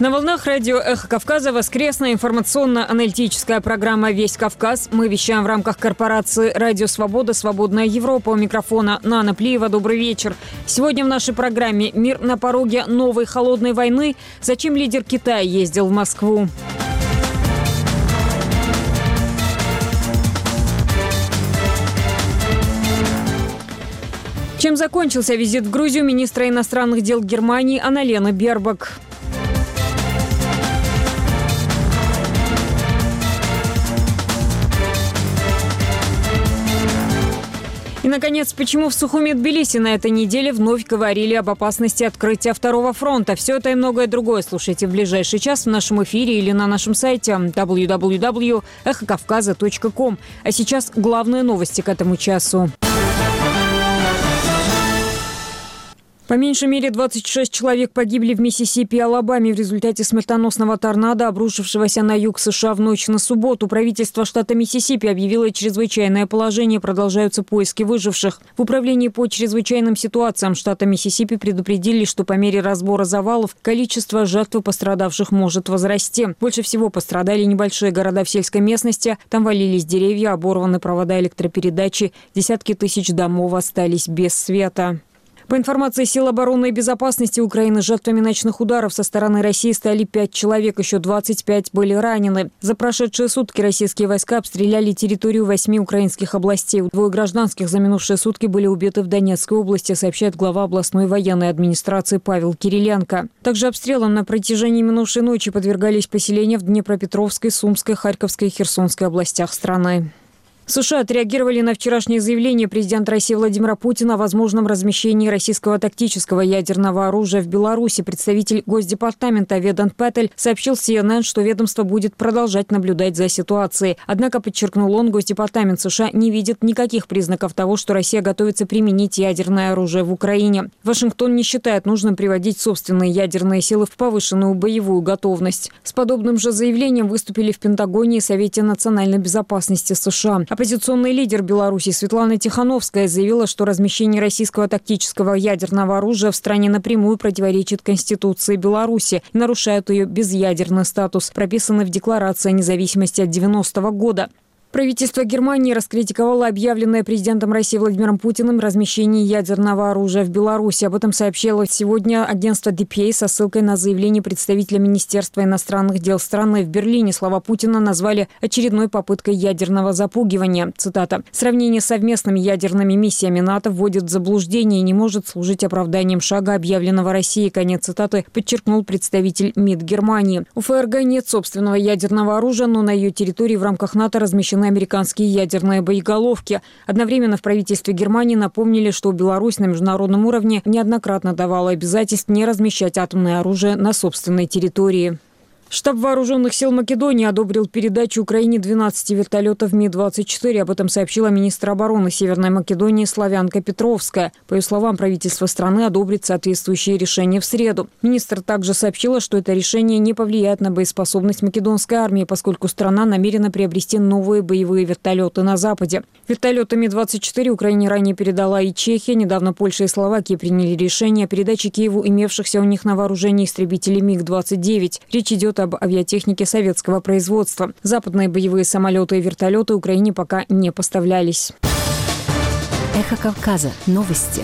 На волнах радио «Эхо Кавказа» воскресная информационно-аналитическая программа «Весь Кавказ». Мы вещаем в рамках корпорации «Радио Свобода. Свободная Европа». У микрофона Нана Плиева. Добрый вечер. Сегодня в нашей программе «Мир на пороге новой холодной войны». Зачем лидер Китая ездил в Москву? Чем закончился визит в Грузию министра иностранных дел Германии Анналены Бербок? И, наконец, почему в Сухуми Тбилиси на этой неделе вновь говорили об опасности открытия второго фронта. Все это и многое другое слушайте в ближайший час в нашем эфире или на нашем сайте www.эхокавказа.ком. А сейчас главные новости к этому часу. По меньшей мере 26 человек погибли в Миссисипи и Алабаме в результате смертоносного торнадо, обрушившегося на юг США в ночь на субботу. Правительство штата Миссисипи объявило чрезвычайное положение. Продолжаются поиски выживших. В управлении по чрезвычайным ситуациям штата Миссисипи предупредили, что по мере разбора завалов количество жертв и пострадавших может возрасти. Больше всего пострадали небольшие города в сельской местности. Там валились деревья, оборваны провода электропередачи. Десятки тысяч домов остались без света. По информации сил обороны и безопасности Украины, жертвами ночных ударов со стороны России стали 5 человек, еще 25 были ранены. За прошедшие сутки российские войска обстреляли территорию 8 украинских областей. 2 гражданских за минувшие сутки были убиты в Донецкой области, сообщает глава областной военной администрации Павел Кириленко. Также обстрелам на протяжении минувшей ночи подвергались поселения в Днепропетровской, Сумской, Харьковской и Херсонской областях страны. США отреагировали на вчерашнее заявление президента России Владимира Путина о возможном размещении российского тактического ядерного оружия в Беларуси. Представитель Госдепартамента Ведант Патель сообщил CNN, что ведомство будет продолжать наблюдать за ситуацией. Однако, подчеркнул он, Госдепартамент США не видит никаких признаков того, что Россия готовится применить ядерное оружие в Украине. Вашингтон не считает нужным приводить собственные ядерные силы в повышенную боевую готовность. С подобным же заявлением выступили в Пентагоне и Совете национальной безопасности США. Оппозиционный лидер Беларуси Светлана Тихановская заявила, что размещение российского тактического ядерного оружия в стране напрямую противоречит Конституции Беларуси и нарушает ее безъядерный статус, прописанный в Декларации о независимости от 90-го года. Правительство Германии раскритиковало объявленное президентом России Владимиром Путиным размещение ядерного оружия в Беларуси. Об этом сообщило сегодня агентство DPA со ссылкой на заявление представителя Министерства иностранных дел страны. В Берлине слова Путина назвали очередной попыткой ядерного запугивания. Цитата. «Сравнение с совместными ядерными миссиями НАТО вводит в заблуждение и не может служить оправданием шага, объявленного Россией». Конец цитаты подчеркнул представитель МИД Германии. У ФРГ нет собственного ядерного оружия, но на ее территории в рамках НАТО размещены американские ядерные боеголовки. Одновременно в правительстве Германии напомнили, что Беларусь на международном уровне неоднократно давала обязательств не размещать атомное оружие на собственной территории. Штаб Вооруженных сил Македонии одобрил передачу Украине 12 вертолетов Ми-24. Об этом сообщила министр обороны Северной Македонии Славянка Петровская. По ее словам, правительство страны одобрит соответствующие решения в среду. Министр также сообщила, что это решение не повлияет на боеспособность македонской армии, поскольку страна намерена приобрести новые боевые вертолеты на Западе. Вертолеты Ми-24 Украине ранее передала и Чехия. Недавно Польша и Словакия приняли решение о передаче Киеву имевшихся у них на вооружении истребителей МиГ-29. Речь идет об авиатехнике советского производства. Западные боевые самолеты и вертолеты Украине пока не поставлялись. Эхо Кавказа. Новости.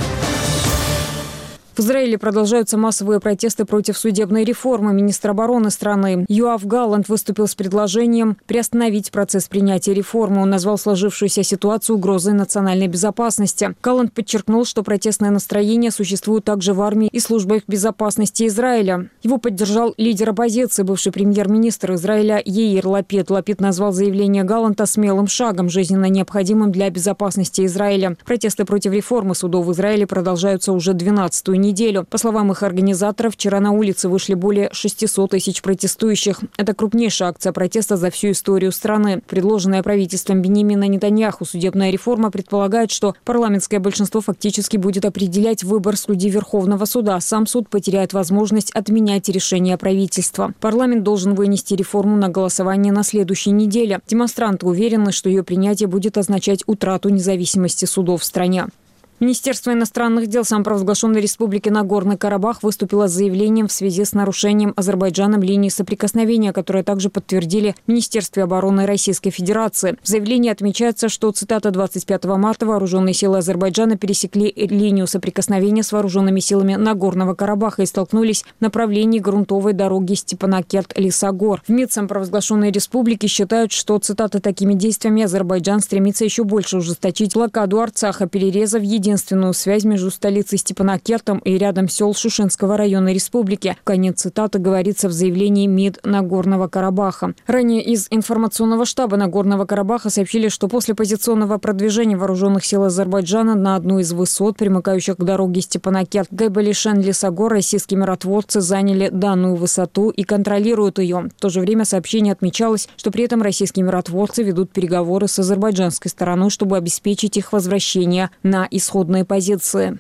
В Израиле продолжаются массовые протесты против судебной реформы. Министр обороны страны Йоав Галлант выступил с предложением приостановить процесс принятия реформы. Он назвал сложившуюся ситуацию угрозой национальной безопасности. Галлант подчеркнул, что протестное настроение существует также в армии и службах безопасности Израиля. Его поддержал лидер оппозиции, бывший премьер-министр Израиля Яир Лапид. Лапид назвал заявление Галланта смелым шагом, жизненно необходимым для безопасности Израиля. Протесты против реформы судов в Израиле продолжаются уже 12-ю неделю. По словам их организаторов, вчера на улицы вышли более 600 тысяч протестующих. Это крупнейшая акция протеста за всю историю страны. Предложенная правительством Биньямина Нетаньяху судебная реформа предполагает, что парламентское большинство фактически будет определять выбор судей Верховного суда. Сам суд потеряет возможность отменять решение правительства. Парламент должен вынести реформу на голосование на следующей неделе. Демонстранты уверены, что ее принятие будет означать утрату независимости судов в стране. Министерство иностранных дел самопровозглашенной Республики Нагорный Карабах выступило с заявлением в связи с нарушением Азербайджаном линии соприкосновения, которое также подтвердили в Министерстве обороны Российской Федерации. В заявлении отмечается, что, цитата, 25 марта вооруженные силы Азербайджана пересекли линию соприкосновения с вооруженными силами Нагорного Карабаха и столкнулись в направлении грунтовой дороги Степанакерт-Лисагор. В МИД самопровозглашенной республики считают, что, цитата, такими действиями Азербайджан стремится еще больше ужесточить блокаду Арцаха, перерезав единственную связь между столицей Степанакертом и рядом сел Шушенского района республики. Конец цитаты говорится в заявлении МИД Нагорного Карабаха. Ранее из информационного штаба Нагорного Карабаха сообщили, что после позиционного продвижения вооруженных сил Азербайджана на одну из высот, примыкающих к дороге Степанакерт-Гайбалишен-Лисагор, российские миротворцы заняли данную высоту и контролируют ее. В то же время в сообщении отмечалось, что при этом российские миротворцы ведут переговоры с азербайджанской стороной, чтобы обеспечить их возвращение на исходные позиции.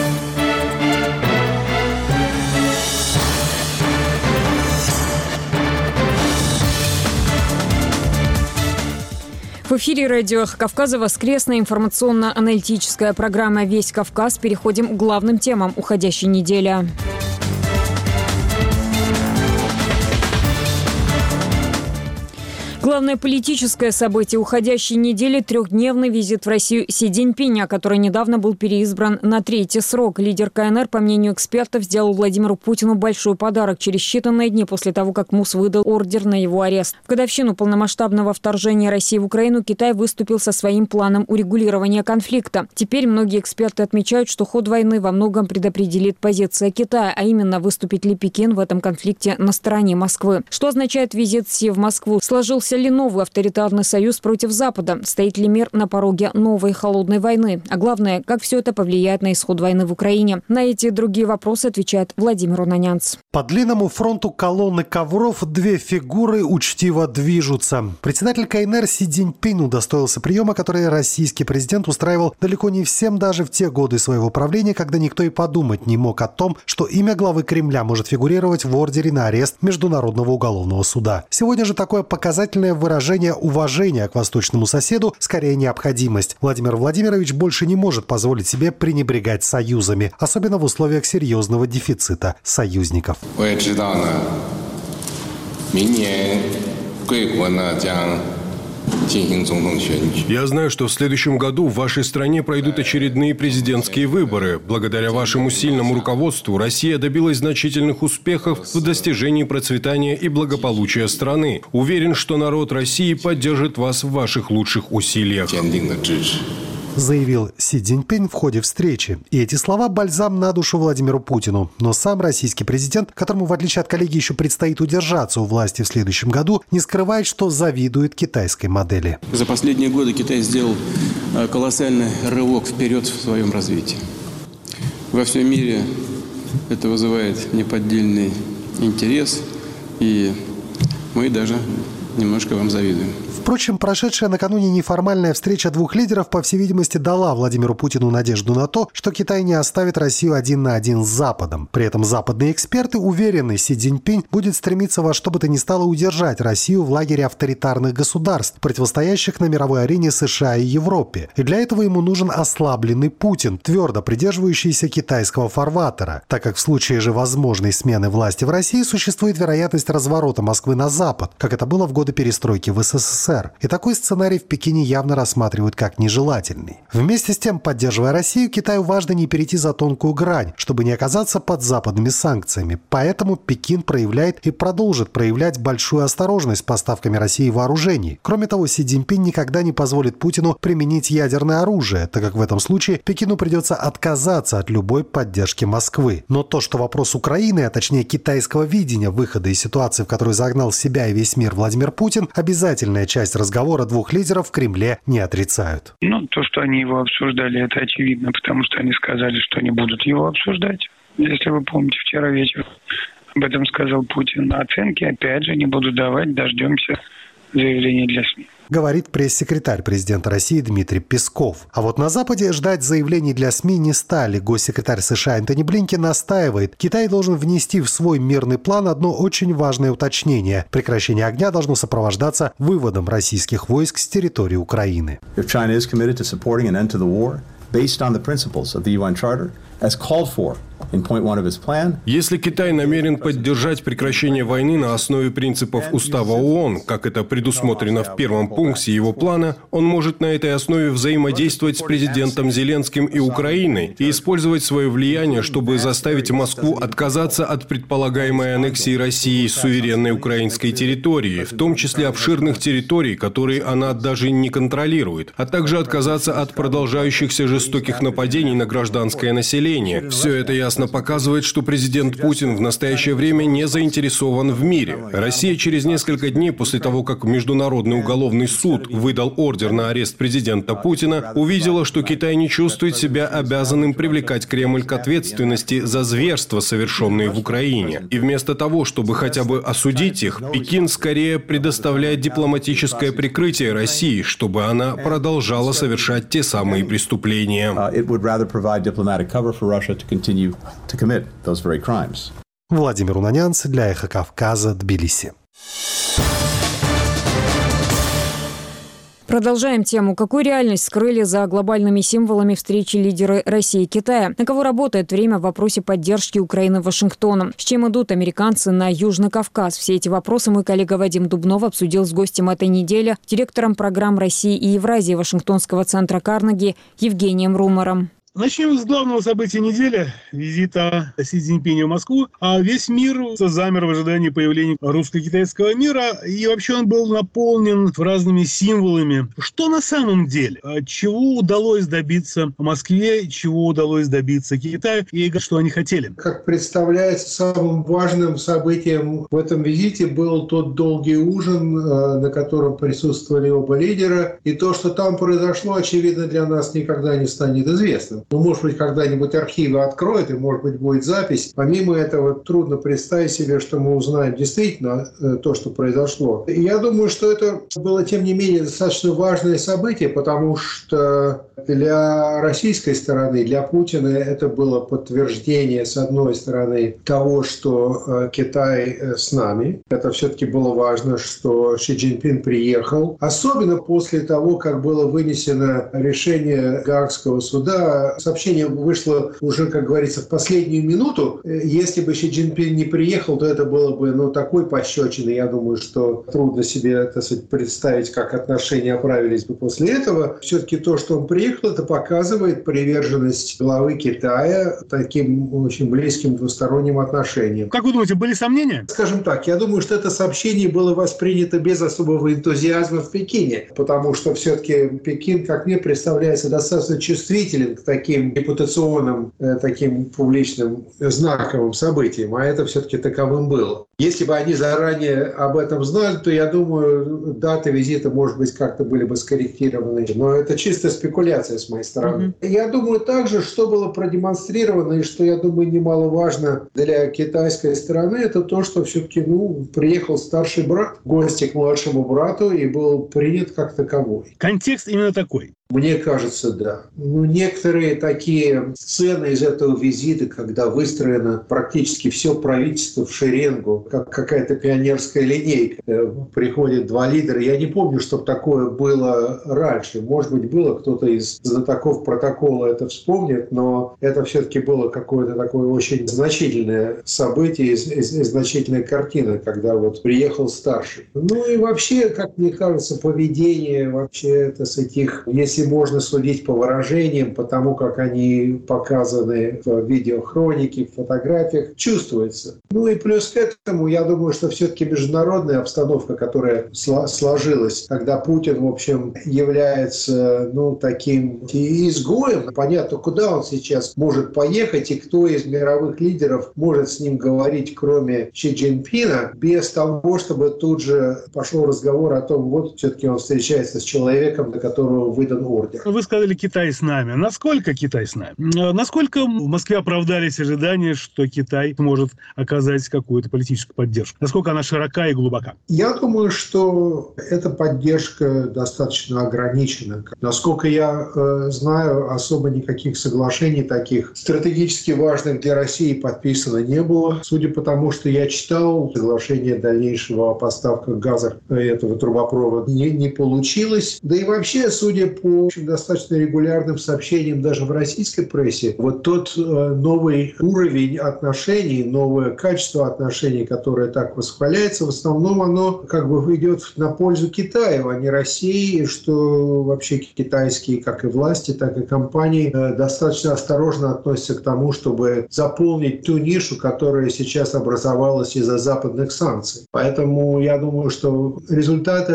В эфире радио «Эхо Кавказа» воскресная информационно-аналитическая программа «Весь Кавказ». Переходим к главным темам уходящей недели. Главное политическое событие уходящей недели – трехдневный визит в Россию Си Цзиньпиня, который недавно был переизбран на третий срок. Лидер КНР, по мнению экспертов, сделал Владимиру Путину большой подарок через считанные дни после того, как МУС выдал ордер на его арест. В годовщину полномасштабного вторжения России в Украину Китай выступил со своим планом урегулирования конфликта. Теперь многие эксперты отмечают, что ход войны во многом предопределит позиция Китая, а именно выступит ли Пекин в этом конфликте на стороне Москвы. Что означает визит Си в Москву? Сложился ли новый авторитарный союз против Запада? Стоит ли мир на пороге новой холодной войны? А главное, как все это повлияет на исход войны в Украине? На эти и другие вопросы отвечает Владимир Унанянц. По длинному фронту колонны ковров две фигуры учтиво движутся. Председатель КНР Си Цзиньпин удостоился приема, который российский президент устраивал далеко не всем даже в те годы своего правления, когда никто и подумать не мог о том, что имя главы Кремля может фигурировать в ордере на арест Международного уголовного суда. Сегодня же такое показательное выражение уважения к восточному соседу скорее необходимость. Владимир Владимирович больше не может позволить себе пренебрегать союзами, особенно в условиях серьезного дефицита союзников. Я знаю, что в следующем году в вашей стране пройдут очередные президентские выборы. Благодаря вашему сильному руководству Россия добилась значительных успехов в достижении процветания и благополучия страны. Уверен, что народ России поддержит вас в ваших лучших усилиях. Заявил Си Цзиньпин в ходе встречи. И эти слова – бальзам на душу Владимиру Путину. Но сам российский президент, которому, в отличие от коллеги, еще предстоит удержаться у власти в следующем году, не скрывает, что завидует китайской модели. За последние годы Китай сделал колоссальный рывок вперед в своем развитии. Во всем мире это вызывает неподдельный интерес, и мы даже немножко вам завидуем. Впрочем, прошедшая накануне неформальная встреча двух лидеров, по всей видимости, дала Владимиру Путину надежду на то, что Китай не оставит Россию один на один с Западом. При этом западные эксперты уверены, Си Цзиньпин будет стремиться во что бы то ни стало удержать Россию в лагере авторитарных государств, противостоящих на мировой арене США и Европе. И для этого ему нужен ослабленный Путин, твердо придерживающийся китайского фарватера, так как в случае же возможной смены власти в России существует вероятность разворота Москвы на Запад, как это было в годы перестройки в СССР. И такой сценарий в Пекине явно рассматривают как нежелательный. Вместе с тем, поддерживая Россию, Китаю важно не перейти за тонкую грань, чтобы не оказаться под западными санкциями. Поэтому Пекин проявляет и продолжит проявлять большую осторожность с поставками России вооружений. Кроме того, Си Цзиньпин никогда не позволит Путину применить ядерное оружие, так как в этом случае Пекину придется отказаться от любой поддержки Москвы. Но то, что вопрос Украины, а точнее китайского видения выхода из ситуации, в которую загнал себя и весь мир Владимир Путин, обязательная часть разговора двух лидеров в Кремле не отрицают. То, что они его обсуждали, это очевидно, потому что они сказали, что не будут его обсуждать. Если вы помните, вчера вечером об этом сказал Путин. Оценки, опять же, не буду давать, дождемся заявления для СМИ. Говорит пресс-секретарь президента России Дмитрий Песков. А вот на Западе ждать заявлений для СМИ не стали. Госсекретарь США Антони Блинкен настаивает, Китай должен внести в свой мирный план одно очень важное уточнение. Прекращение огня должно сопровождаться выводом российских войск с территории Украины. based on the principles of the UN Charter, as called for in point 1 of his plan. Если Китай намерен поддержать прекращение войны на основе принципов Устава ООН, как это предусмотрено в первом пункте его плана, он может на этой основе взаимодействовать с президентом Зеленским и Украиной и использовать свое влияние, чтобы заставить Москву отказаться от предполагаемой аннексии России суверенной украинской территории, в том числе обширных территорий, которые она даже не контролирует, а также отказаться от продолжающихся жестоких нападений на гражданское население. Все это ясно показывает, что президент Путин в настоящее время не заинтересован в мире. Россия через несколько дней после того, как Международный уголовный суд выдал ордер на арест президента Путина, увидела, что Китай не чувствует себя обязанным привлекать Кремль к ответственности за зверства, совершенные в Украине. И вместо того, чтобы хотя бы осудить их, Пекин скорее предоставляет дипломатическое прикрытие России, чтобы она продолжала совершать те самые преступления. Владимир Унанянц для «Эхо Кавказа», Тбилиси. Продолжаем тему. Какую реальность скрыли за глобальными символами встречи лидеры России и Китая? На кого работает время в вопросе поддержки Украины Вашингтоном? С чем идут американцы на Южный Кавказ? Все эти вопросы мой коллега Вадим Дубнов обсудил с гостем этой недели, директором программ России и Евразии Вашингтонского центра Карнеги Евгением Румором. Начнем с главного события недели – визита Си Цзиньпиня в Москву. А весь мир замер в ожидании появления русско-китайского мира. И вообще он был наполнен разными символами. Что на самом деле? Чего удалось добиться Москве, чего удалось добиться Китаю и что они хотели? Как представляется, самым важным событием в этом визите был тот долгий ужин, на котором присутствовали оба лидера. И то, что там произошло, очевидно, для нас никогда не станет известным. Ну, может быть, когда-нибудь архивы откроют, и, может быть, будет запись. Помимо этого, трудно представить себе, что мы узнаем действительно то, что произошло. И я думаю, что это было, тем не менее, достаточно важное событие, потому что для российской стороны, для Путина это было подтверждение, с одной стороны, того, что Китай с нами. Это все-таки было важно, что Си Цзиньпин приехал. Особенно после того, как было вынесено решение Гаагского суда. Сообщение вышло уже, как говорится, в последнюю минуту. Если бы Си Цзиньпин не приехал, то это было бы такой пощечиной. Я думаю, что трудно себе, так сказать, представить, как отношения оправились бы после этого. Все-таки то, что он приехал, это показывает приверженность главы Китая таким очень близким двусторонним отношениям. Как вы думаете, были сомнения? Скажем так, я думаю, что это сообщение было воспринято без особого энтузиазма в Пекине, потому что все-таки Пекин, как мне представляется, достаточно чувствителен к таким репутационным, таким публичным знаковым событиям, а это все-таки таковым было. Если бы они заранее об этом знали, то, я думаю, даты визита, может быть, как-то были бы скорректированы. Но это чистая спекуляция с моей стороны. Я думаю также, что было продемонстрировано, и что, я думаю, немаловажно для китайской стороны, это то, что все-таки приехал старший брат в гости к младшему брату и был принят как таковой. Контекст именно такой. Мне кажется, да. Некоторые такие сцены из этого визита, когда выстроено практически все правительство в шеренгу, как какая-то пионерская линейка. Приходят два лидера. Я не помню, чтобы такое было раньше. Может быть, было, кто-то из знатоков протокола это вспомнит, но это все-таки было какое-то такое очень значительное событие и значительная картина, когда приехал старший. И вообще, как мне кажется, поведение вообще это с этих, если можно судить по выражениям, по тому, как они показаны в видеохронике, в фотографиях, чувствуется. И плюс к этому, я думаю, что все-таки международная обстановка, которая сложилась, когда Путин, в общем, является, таким изгоем, понятно, куда он сейчас может поехать и кто из мировых лидеров может с ним говорить, кроме Си Цзиньпина, без того, чтобы тут же пошел разговор о том, все-таки он встречается с человеком, на которого выдан ордер. Вы сказали, Китай с нами. Насколько Китай с нами? Насколько в Москве оправдались ожидания, что Китай может оказать какую-то политическую экономическую поддержку? Насколько она широка и глубока? Я думаю, что эта поддержка достаточно ограничена. Насколько я знаю, особо никаких соглашений таких стратегически важных для России подписано не было. Судя по тому, что я читал, соглашение дальнейшего о поставках газа этого трубопровода не получилось. Да и вообще, судя по достаточно регулярным сообщениям даже в российской прессе, вот тот новый уровень отношений, новое качество отношений, которое так восхваляется, в основном оно как бы идет на пользу Китаю, а не России, что вообще китайские как и власти, так и компании достаточно осторожно относятся к тому, чтобы заполнить ту нишу, которая сейчас образовалась из-за западных санкций. Поэтому я думаю, что результаты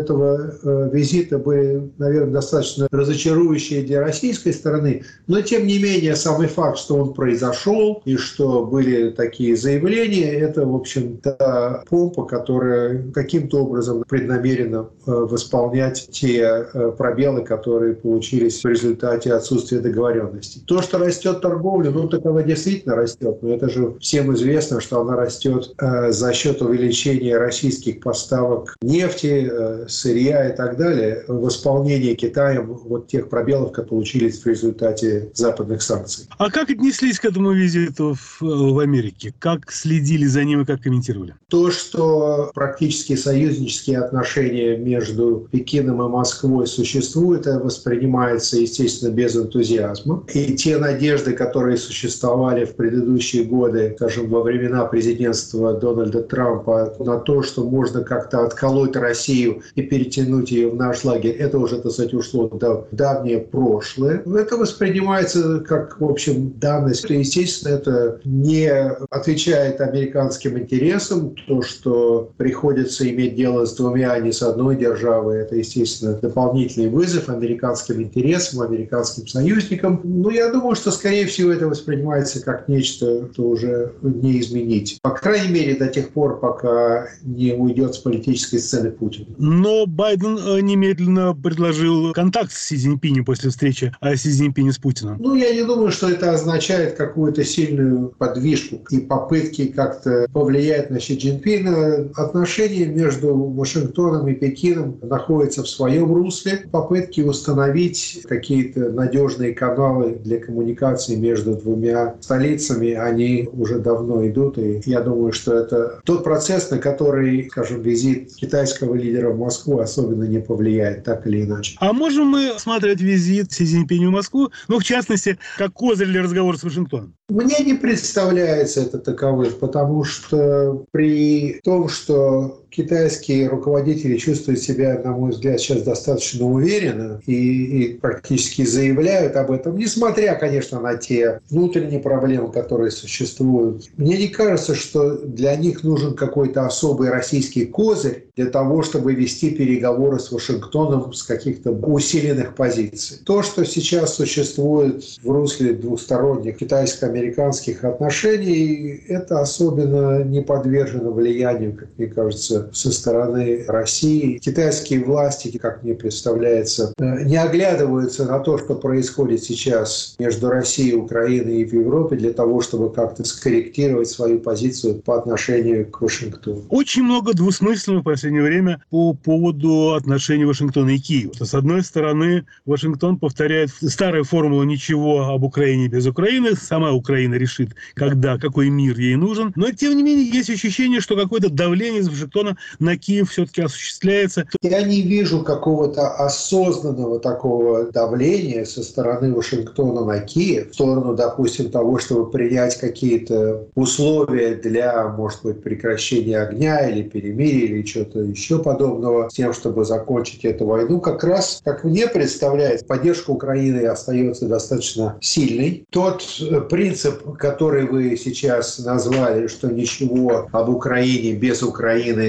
этого визита были, наверное, достаточно разочарующие для российской стороны, но тем не менее самый факт, что он произошел и что были такие заявления, это, в общем, та помпа, которая каким-то образом преднамерена восполнять те пробелы, которые получились в результате отсутствия договоренности. То, что растет торговля, так она действительно растет, но это же всем известно, что она растет за счет увеличения российских поставок нефти, сырья и так далее, восполнение Китаем вот тех пробелов, которые получились в результате западных санкций. А как отнеслись к этому визиту в Америке? Как следили за ним и как комментировали? То, что практически союзнические отношения между Пекином и Москвой существуют, это воспринимается, естественно, без энтузиазма. И те надежды, которые существовали в предыдущие годы, скажем, во времена президентства Дональда Трампа, на то, что можно как-то отколоть Россию и перетянуть ее в наш лагерь, это уже, так сказать, ушло в давнее прошлое. Это воспринимается как, в общем, данность. Естественно, это не отвечает американским интересам. То, что приходится иметь дело с двумя, а не с одной державой, это, естественно, дополнительный вызов американским интересам, американским союзникам. Но я думаю, что, скорее всего, это воспринимается как нечто, что уже не изменить. По крайней мере, до тех пор, пока не уйдет с политической сцены Путин. Но Байден немедленно предложил контакт с Си Цзиньпинем после встречи Си Цзиньпиня с Путиным. Я не думаю, что это означает какую-то сильную подвижку и попытки как-то повлиять на Си Цзиньпина. Отношения между Вашингтоном и Пекином находятся в своем русле. Попытки установить какие-то надежные каналы для коммуникации между двумя столицами, они уже давно идут. И я думаю, что это тот процесс, на который, скажем, визит китайского лидера в Москву особенно не повлияет, так или иначе. А можем мы смотреть визит Си Цзиньпиня в Москву, в частности, как козырь для разговора с Вашингтоном? Мне не представляется это таковым, потому что при том, что китайские руководители чувствуют себя, на мой взгляд, сейчас достаточно уверенно и практически заявляют об этом, несмотря, конечно, на те внутренние проблемы, которые существуют. Мне не кажется, что для них нужен какой-то особый российский козырь для того, чтобы вести переговоры с Вашингтоном с каких-то усиленных позиций. То, что сейчас существует в русле двусторонних китайско-американских отношений, это особенно не подвержено влиянию, как мне кажется, со стороны России. Китайские власти, как мне представляется, не оглядываются на то, что происходит сейчас между Россией, Украиной и в Европе для того, чтобы как-то скорректировать свою позицию по отношению к Вашингтону. Очень много двусмысленного в последнее время по поводу отношений Вашингтона и Киева. С одной стороны, Вашингтон повторяет старую формулу «ничего об Украине без Украины». Сама Украина решит, когда, какой мир ей нужен. Но, тем не менее, есть ощущение, что какое-то давление из Вашингтона на Киев все-таки осуществляется. Я не вижу какого-то осознанного такого давления со стороны Вашингтона на Киев в сторону, допустим, того, чтобы принять какие-то условия для, может быть, прекращения огня или перемирия или чего-то еще подобного, с тем, чтобы закончить эту войну. Как раз, как мне представляется, поддержка Украины остается достаточно сильной. Тот принцип, который вы сейчас назвали, что ничего об Украине без Украины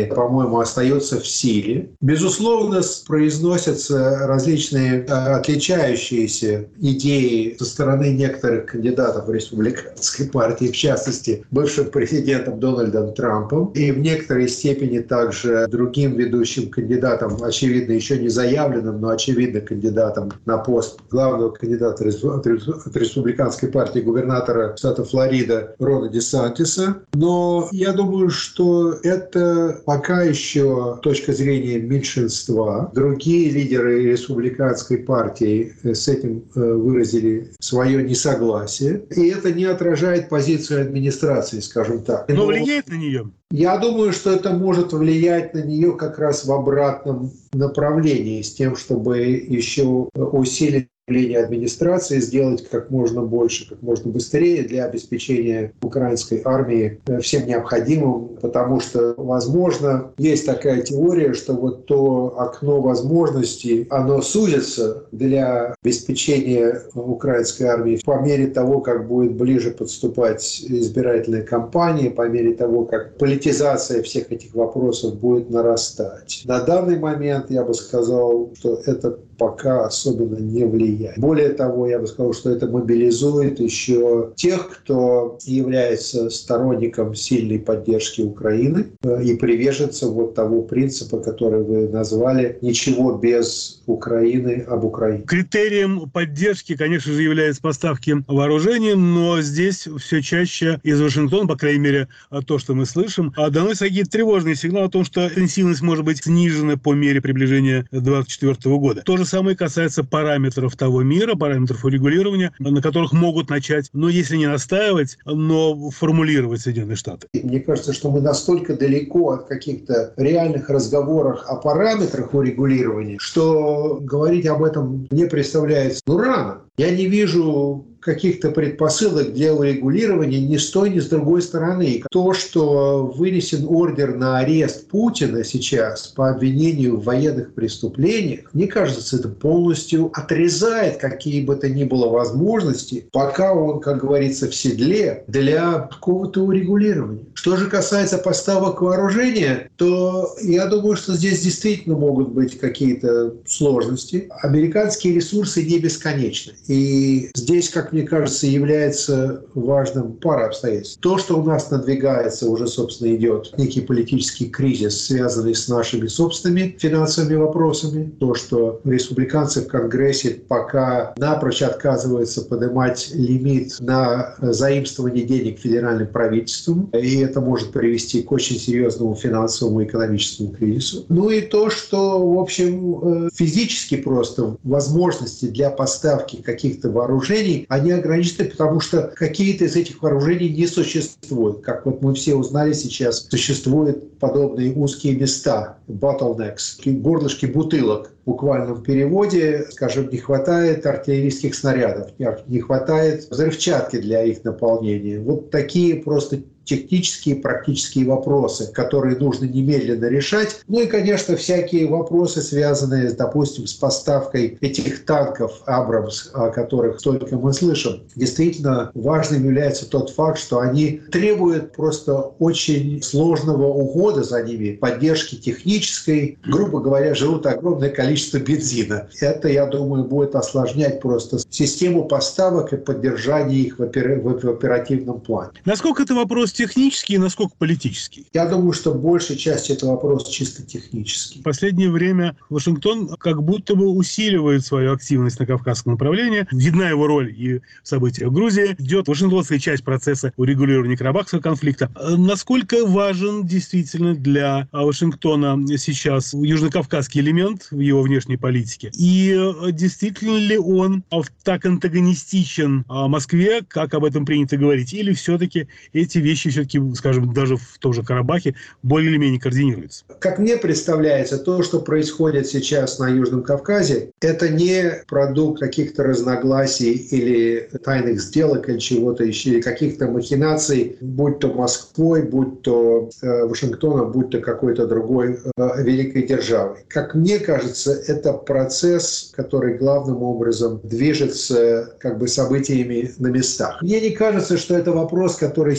по-моему, остается в силе. Безусловно, произносятся различные отличающиеся идеи со стороны некоторых кандидатов в республиканской партии, в частности, бывшим президентом Дональдом Трампом, и в некоторой степени также другим ведущим кандидатом, очевидно, еще не заявленным, но очевидно кандидатом на пост главного кандидата от республиканской партии губернатора штата Флорида Рона Десантиса. Но я думаю, что это пока еще точка зрения меньшинства. Другие лидеры республиканской партии с этим выразили свое несогласие. И это не отражает позицию администрации, скажем так. Но влияет на нее? Я думаю, что это может влиять на нее как раз в обратном направлении, с тем, чтобы еще усилить влияние администрации, сделать как можно больше, как можно быстрее для обеспечения украинской армии всем необходимым, потому что, возможно, есть такая теория, что вот то окно возможностей, оно сузится для обеспечения украинской армии по мере того, как будет ближе подступать избирательная кампания, по мере того, как политизация всех этих вопросов будет нарастать. На данный момент я бы сказал, что это пока особенно не влияет. Более того, я бы сказал, что это мобилизует еще тех, кто является сторонником сильной поддержки Украины и приверженца вот того принципа, который вы назвали «ничего без Украины об Украине». Критерием поддержки, конечно же, являются поставки вооружений, но здесь все чаще из Вашингтона, по крайней мере, то, что мы слышим, доносятся какие-то тревожные сигналы о том, что интенсивность может быть снижена по мере приближения 2024 года. То же самое касается параметров того мира, параметров урегулирования, на которых могут начать, но если не настаивать, но формулировать Соединенные Штаты. Мне кажется, что мы настолько далеко от каких-то реальных разговоров о параметрах урегулирования, что говорить об этом не представляется рано. Я не вижу каких-то предпосылок для урегулирования ни с той, ни с другой стороны. То, что вынесен ордер на арест Путина сейчас по обвинению в военных преступлениях, мне кажется, это полностью отрезает какие бы то ни было возможности, пока он, как говорится, в седле, для какого-то урегулирования. Что же касается поставок вооружения, то я думаю, что здесь действительно могут быть какие-то сложности. Американские ресурсы не бесконечны. И здесь, как мне кажется, является важным пара обстоятельств. То, что у нас надвигается, уже, собственно, идет некий политический кризис, связанный с нашими собственными финансовыми вопросами. То, что республиканцы в Конгрессе пока напрочь отказываются поднимать лимит на заимствование денег федеральным правительством. И это может привести к очень серьезному финансовому и экономическому кризису. Ну и то, что, в общем, физически просто возможности для поставки каких-то вооружений, они ограничены, потому что какие-то из этих вооружений не существуют. Как вот мы все узнали сейчас, существуют подобные узкие места, bottlenecks, горлышки бутылок. В буквальном переводе, скажем, не хватает артиллерийских снарядов, не хватает взрывчатки для их наполнения. Вот такие просто технические, практические вопросы, которые нужно немедленно решать. Ну и, конечно, всякие вопросы, связанные, допустим, с поставкой этих танков «Абрамс», о которых столько мы слышим. Действительно важным является тот факт, что они требуют просто очень сложного ухода за ними, поддержки технической. Грубо говоря, жрут огромное количество бензина. Это, я думаю, будет осложнять просто систему поставок и поддержания их в оперативном плане. Насколько это вопрос технический и насколько политический? Я думаю, что большая часть этого вопроса чисто технический. В последнее время Вашингтон как будто бы усиливает свою активность на Кавказском направлении. Видна его роль и в событиях в Грузии. Идет вашингтонская часть процесса урегулирования Карабахского конфликта. Насколько важен действительно для Вашингтона сейчас южнокавказский элемент в его внешней политике? И действительно ли он так антагонистичен Москве, как об этом принято говорить? Или все-таки эти вещи, все-таки, скажем, даже в том же Карабахе более или менее координируются? Как мне представляется, то, что происходит сейчас на Южном Кавказе, это не продукт каких-то разногласий или тайных сделок или чего-то еще, или каких-то махинаций, будь то Москвой, будь то Вашингтоном, будь то какой-то другой великой державой. Как мне кажется, это процесс, который главным образом движется как бы событиями на местах. Мне не кажется, что это вопрос, который сейчас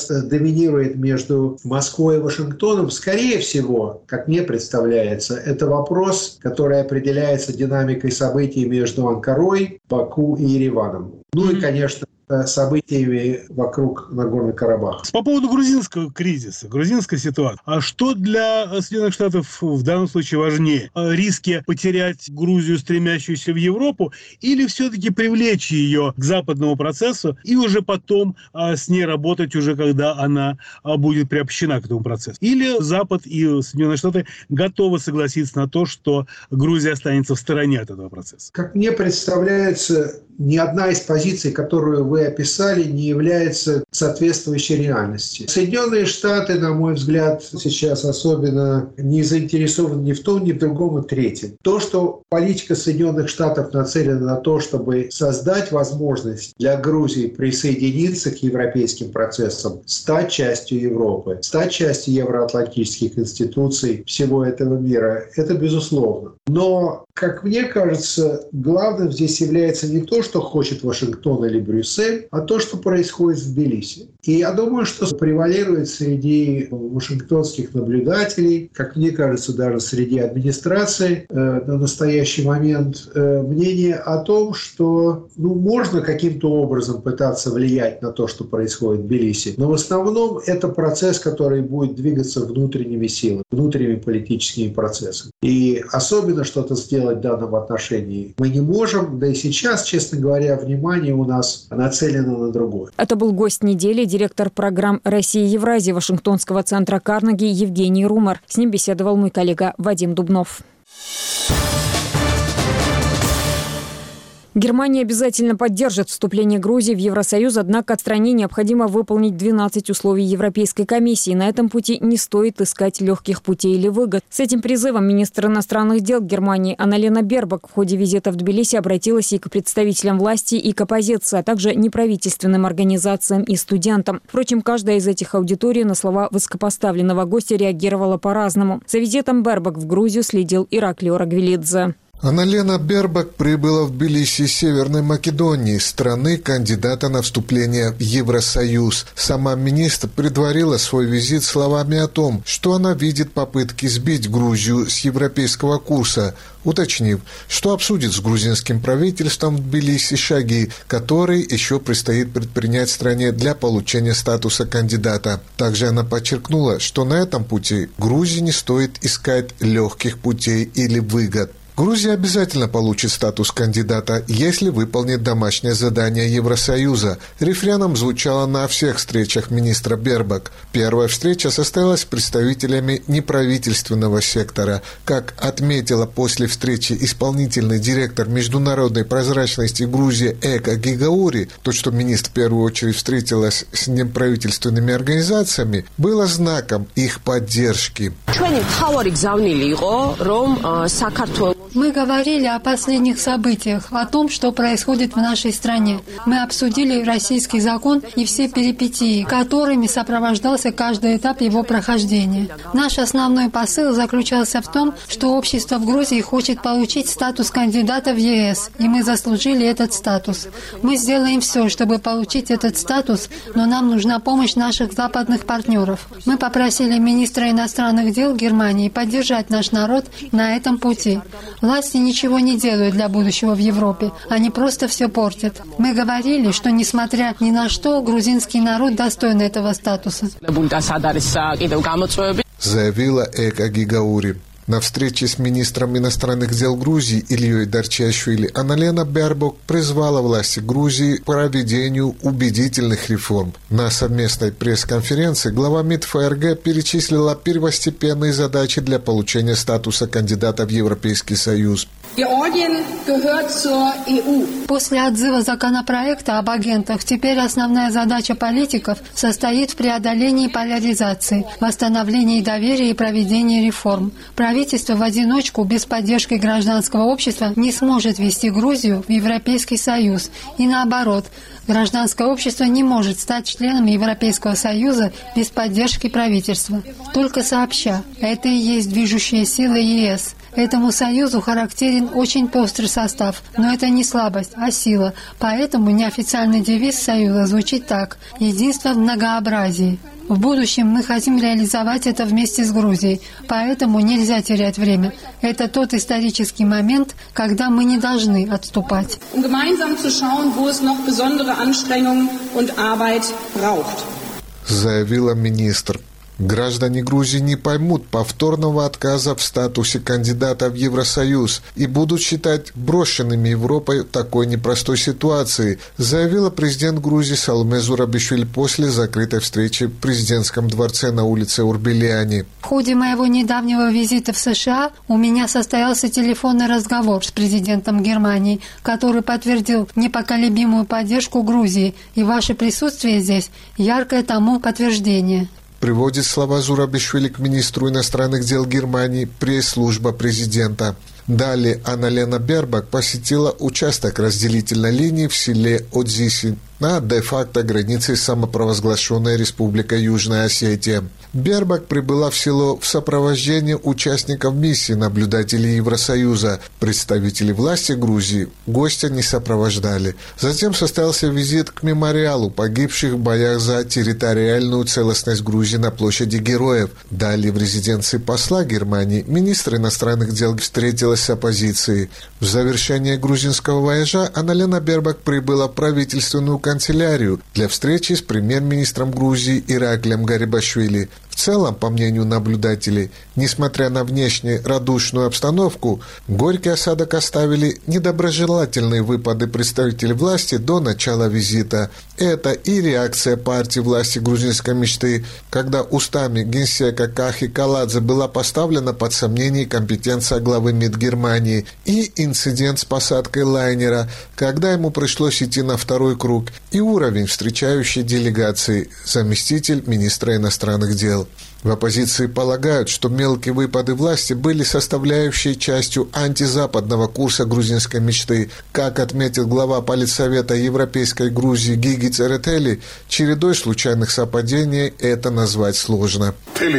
доминирует между Москвой и Вашингтоном, скорее всего, как мне представляется, это вопрос, который определяется динамикой событий между Анкарой, Баку и Ереваном. Ну и, конечно, событиями вокруг Нагорного Карабаха. По поводу грузинского кризиса, грузинской ситуации. А что для Соединенных Штатов в данном случае важнее? Риски потерять Грузию, стремящуюся в Европу, или все-таки привлечь ее к западному процессу и уже потом с ней работать, уже когда она будет приобщена к этому процессу? Или Запад и Соединенные Штаты готовы согласиться на то, что Грузия останется в стороне от этого процесса? Как мне представляется, ни одна из позиций, которую вы описали, не является соответствующей реальности. Соединенные Штаты, на мой взгляд, сейчас особенно не заинтересованы ни в том, ни в другом и третьем. То, что политика Соединенных Штатов нацелена на то, чтобы создать возможность для Грузии присоединиться к европейским процессам, стать частью Европы, стать частью евроатлантических институций всего этого мира, это безусловно. Но, как мне кажется, главным здесь является не то, что хочет Вашингтон или Брюссель, а то, что происходит в Тбилиси. И я думаю, что превалирует среди вашингтонских наблюдателей, как мне кажется, даже среди администрации на настоящий момент, мнение о том, что можно каким-то образом пытаться влиять на то, что происходит в Тбилиси, но в основном это процесс, который будет двигаться внутренними силами, внутренними политическими процессами. И особенно что-то сделать в данном отношении мы не можем, да и сейчас, честно говоря, внимание у нас нацелено на другое. Это был гость недели, директор программ «Россия-Евразия» Вашингтонского центра Карнеги Евгений Румар. С ним беседовал мой коллега Вадим Дубнов. Германия обязательно поддержит вступление Грузии в Евросоюз, однако от стране необходимо выполнить 12 условий Европейской комиссии. На этом пути не стоит искать легких путей или выгод. С этим призывом министр иностранных дел Германии Анна-Лена Бербок в ходе визита в Тбилиси обратилась и к представителям власти, и к оппозиции, а также неправительственным организациям и студентам. Впрочем, каждая из этих аудиторий на слова высокопоставленного гостя реагировала по-разному. За визитом Бербок в Грузию следил Ираклио Рагвелидзе. Анна-Лена Бербок прибыла в Тбилиси из Северной Македонии, страны кандидата на вступление в Евросоюз. Сама министр предварила свой визит словами о том, что она видит попытки сбить Грузию с европейского курса, уточнив, что обсудит с грузинским правительством в Тбилиси шаги, которые еще предстоит предпринять стране для получения статуса кандидата. Также она подчеркнула, что на этом пути Грузии не стоит искать легких путей или выгод. Грузия обязательно получит статус кандидата, если выполнит домашнее задание Евросоюза. Рефреном звучало на всех встречах министра Бербок. Первая встреча состоялась с представителями неправительственного сектора. Как отметила после встречи исполнительный директор международной прозрачности Грузии Эка Гигаури, то, что министр в первую очередь встретилась с неправительственными организациями, было знаком их поддержки. Мы говорили о последних событиях, о том, что происходит в нашей стране. Мы обсудили российский закон и все перипетии, которыми сопровождался каждый этап его прохождения. Наш основной посыл заключался в том, что общество в Грузии хочет получить статус кандидата в ЕС, и мы заслужили этот статус. Мы сделаем все, чтобы получить этот статус, но нам нужна помощь наших западных партнеров. Мы попросили министра иностранных дел Германии поддержать наш народ на этом пути. Власти ничего не делают для будущего в Европе. Они просто все портят. Мы говорили, что, несмотря ни на что, грузинский народ достоин этого статуса. Заявила Эка Гигаури. На встрече с министром иностранных дел Грузии Ильей Дарчиашвили Анна-Лена Бербок призвала власти Грузии к проведению убедительных реформ. На совместной пресс-конференции глава МИД ФРГ перечислила первостепенные задачи для получения статуса кандидата в Европейский Союз. После отзыва законопроекта об агентах теперь основная задача политиков состоит в преодолении поляризации, восстановлении доверия и проведении реформ. Правительство в одиночку без поддержки гражданского общества не сможет ввести Грузию в Европейский Союз. И наоборот, гражданское общество не может стать членом Европейского Союза без поддержки правительства. Только сообща. Это и есть движущая сила ЕС. Этому союзу характерен очень пестрый состав, но это не слабость, а сила. Поэтому неофициальный девиз союза звучит так: «Единство в многообразии». В будущем мы хотим реализовать это вместе с Грузией, поэтому нельзя терять время. Это тот исторический момент, когда мы не должны отступать. Заявила министр. Граждане Грузии не поймут повторного отказа в статусе кандидата в Евросоюз и будут считать брошенными Европой в такой непростой ситуации, заявила президент Грузии Саломе Зурабишвили после закрытой встречи в президентском дворце на улице Урбелиани. В ходе моего недавнего визита в США у меня состоялся телефонный разговор с президентом Германии, который подтвердил непоколебимую поддержку Грузии, и ваше присутствие здесь – яркое тому подтверждение. Приводит слова Зурабишвили к министру иностранных дел Германии пресс-служба президента. Далее Анна-Лена Бербак посетила участок разделительной линии в селе Одзиси на де-факто границе с самопровозглашенной Республикой Южная Осетия. Бербак прибыла в село в сопровождении участников миссии наблюдателей Евросоюза. Представители власти Грузии гостя не сопровождали. Затем состоялся визит к мемориалу погибших в боях за территориальную целостность Грузии на площади Героев. Далее в резиденции посла Германии министр иностранных дел встретилась с оппозицией. В завершение грузинского вояжа Анна-Лена Бербак прибыла в правительственную канцелярию для встречи с премьер-министром Грузии Ираклием Гарибашвили. В целом, по мнению наблюдателей, несмотря на внешне радушную обстановку, горький осадок оставили недоброжелательные выпады представителей власти до начала визита. Это и реакция партии власти грузинской мечты, когда устами генсека Кахи Каладзе была поставлена под сомнение компетенция главы МИД Германии, и инцидент с посадкой лайнера, когда ему пришлось идти на второй круг, и уровень встречающей делегации, заместитель министра иностранных дел. В оппозиции полагают, что мелкие выпады власти были составляющей частью антизападного курса грузинской мечты. Как отметил глава Политсовета Европейской Грузии Гиги Церетели, чередой случайных совпадений это назвать сложно.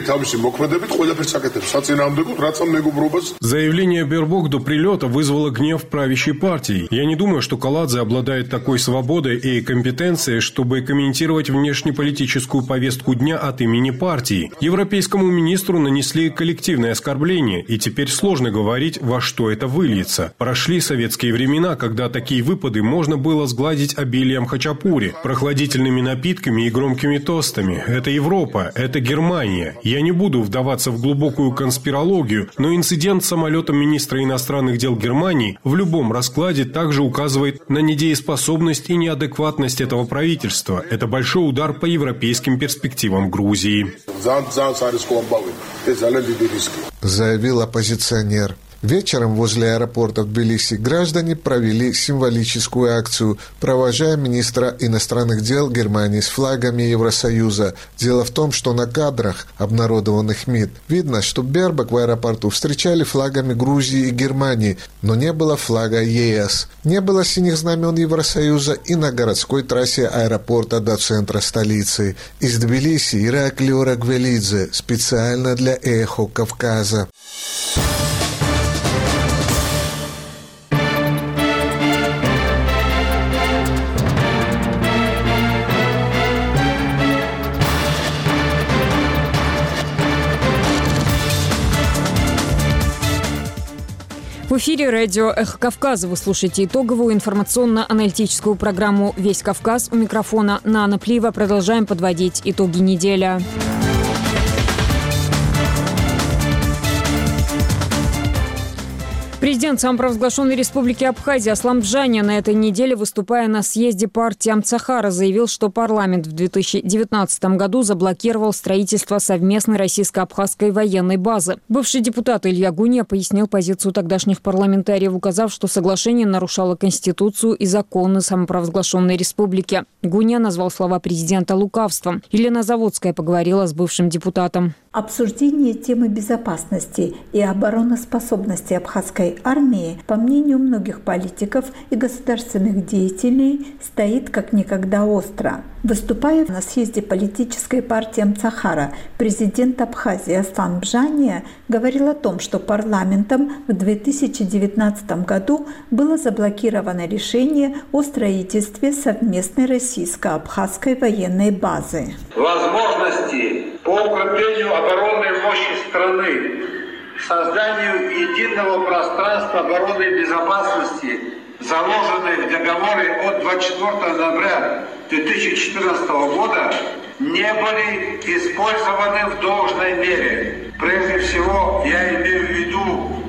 Заявление Бербок до прилета вызвало гнев правящей партии. Я не думаю, что Каладзе обладает такой свободой и компетенцией, чтобы комментировать внешнеполитическую повестку дня от имени партии. Европейскому министру нанесли коллективное оскорбление, и теперь сложно говорить, во что это выльется. Прошли советские времена, когда такие выпады можно было сгладить обилием хачапури, прохладительными напитками и громкими тостами. Это Европа, это Германия. Я не буду вдаваться в глубокую конспирологию, но инцидент с самолетом министра иностранных дел Германии в любом раскладе также указывает на недееспособность и неадекватность этого правительства. Это большой удар по европейским перспективам Грузии. Заявил оппозиционер. Вечером возле аэропорта в Тбилиси граждане провели символическую акцию, провожая министра иностранных дел Германии с флагами Евросоюза. Дело в том, что на кадрах, обнародованных МИД, видно, что Бербак в аэропорту встречали флагами Грузии и Германии, но не было флага ЕС. Не было синих знамен Евросоюза и на городской трассе аэропорта до центра столицы. Из Тбилиси Ираклий Орагвелидзе специально для «Эхо Кавказа». В эфире радио «Эхо Кавказа». Вы слушаете итоговую информационно-аналитическую программу «Весь Кавказ». У микрофона Нана Плива. Продолжаем подводить итоги недели. Президент самопровозглашенной республики Абхазия Аслан Бжаня на этой неделе, выступая на съезде партии Амцахара, заявил, что парламент в 2019 году заблокировал строительство совместной российско-абхазской военной базы. Бывший депутат Илья Гунья пояснил позицию тогдашних парламентариев, указав, что соглашение нарушало Конституцию и законы самопровозглашенной республики. Гунья назвал слова президента лукавством. Елена Заводская поговорила с бывшим депутатом. Обсуждение темы безопасности и обороноспособности абхазской армии, по мнению многих политиков и государственных деятелей, стоит как никогда остро. Выступая на съезде политической партии Амцахара, президент Абхазии Аслан Бжания говорил о том, что парламентом в 2019 году было заблокировано решение о строительстве совместной российско-абхазской военной базы. Возможности по укреплению оборонной мощи страны, созданию единого пространства обороны и безопасности, заложенные в договоре от 24 ноября 2014 года, не были использованы в должной мере. Прежде всего, я имею в виду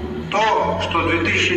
то, что в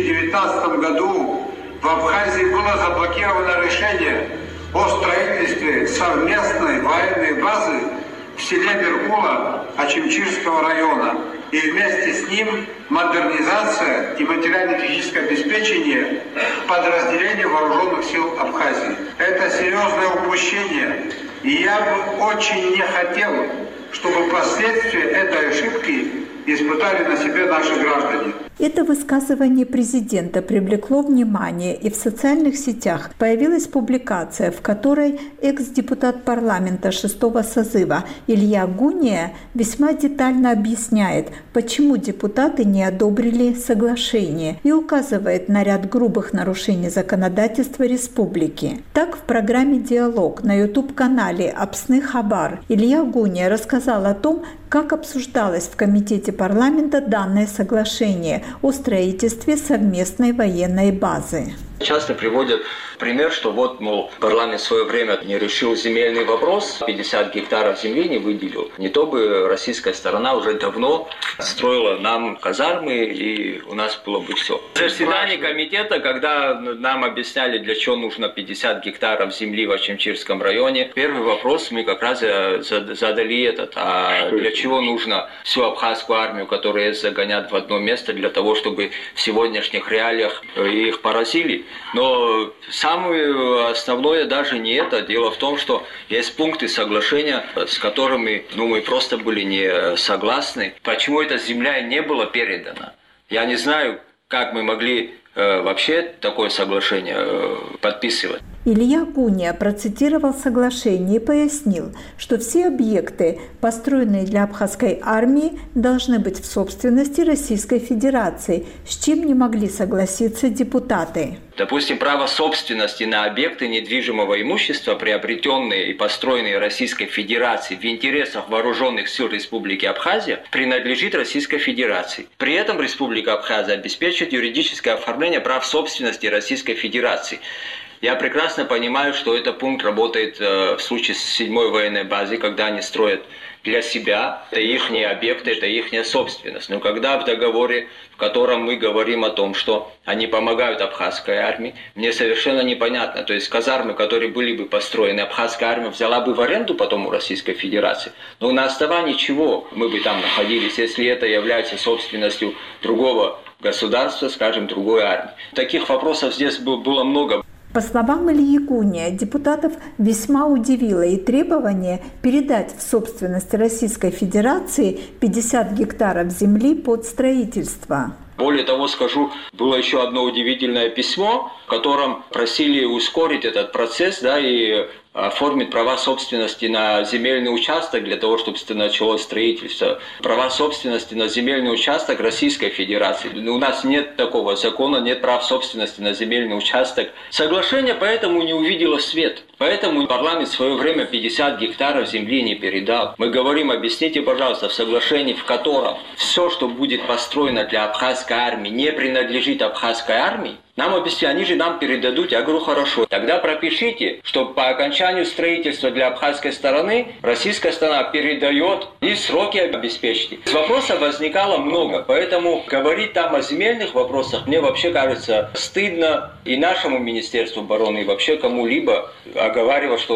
2019 году в Абхазии было заблокировано решение о строительстве совместной военной базы в селе Беркула Ачимчирского района и вместе с ним модернизация и материально-техническое обеспечение подразделений вооруженных сил Абхазии. Это серьезное упущение, и я бы очень не хотел, чтобы последствия этой ошибки испытали на себе наши граждане. Это высказывание президента привлекло внимание, и в социальных сетях появилась публикация, в которой экс-депутат парламента 6-го созыва Илья Гуния весьма детально объясняет, почему депутаты не одобрили соглашение, и указывает на ряд грубых нарушений законодательства республики. Так, в программе «Диалог» на YouTube-канале «Апсны Хабар» Илья Гуния рассказал о том, как обсуждалось в Комитете парламента данное соглашение о строительстве совместной военной базы. Часто приводят пример, что вот, мол, парламент в свое время не решил земельный вопрос, 50 гектаров земли не выделил. Не то бы российская сторона уже давно строила нам казармы, и у нас было бы все. В заседании комитета, когда нам объясняли, для чего нужно 50 гектаров земли в Ачимчирском районе, первый вопрос мы как раз задали этот, а для чего нужно всю абхазскую армию, которая загонят в одно место, для того, чтобы в сегодняшних реалиях их поразили. Но самое основное даже не это. Дело в том, что есть пункты соглашения, с которыми мы просто были не согласны. Почему эта земля не была передана? Я не знаю, как мы могли вообще такое соглашение подписывать. Илья Гуния процитировал соглашение и пояснил, что все объекты, построенные для абхазской армии, должны быть в собственности Российской Федерации, с чем не могли согласиться депутаты. Допустим, право собственности на объекты недвижимого имущества, приобретенные и построенные Российской Федерацией в интересах вооруженных сил Республики Абхазия, принадлежит Российской Федерации. При этом Республика Абхазия обеспечивает юридическое оформление прав собственности Российской Федерации. Я прекрасно понимаю, что этот пункт работает в случае с 7-й военной базой, когда они строят для себя, это их объекты, это их собственность. Но когда в договоре, в котором мы говорим о том, что они помогают абхазской армии, мне совершенно непонятно. То есть казармы, которые были бы построены, абхазская армия взяла бы в аренду потом у Российской Федерации. Но на основании чего мы бы там находились, если это является собственностью другого государства, скажем, другой армии? Таких вопросов здесь было много. По словам Ильи Гуния, депутатов весьма удивило и требование передать в собственность Российской Федерации 50 гектаров земли под строительство. Более того, скажу, было еще одно удивительное письмо, в котором просили ускорить этот процесс, и оформить права собственности на земельный участок для того, чтобы началось строительство. Права собственности на земельный участок Российской Федерации. У нас нет такого закона, нет прав собственности на земельный участок. Соглашение поэтому не увидело свет. Поэтому парламент в свое время 50 гектаров земли не передал. Мы говорим, объясните, пожалуйста, в соглашении, в котором все, что будет построено для абхазской армии, не принадлежит абхазской армии, нам объяснили, они же нам передадут. Я говорю, хорошо. Тогда пропишите, что по окончанию строительства для абхазской стороны российская сторона передает и сроки обеспечите. Вопросов возникало много, поэтому говорить там о земельных вопросах мне вообще кажется стыдно и нашему Министерству обороны, и вообще кому-либо оговаривать, что вот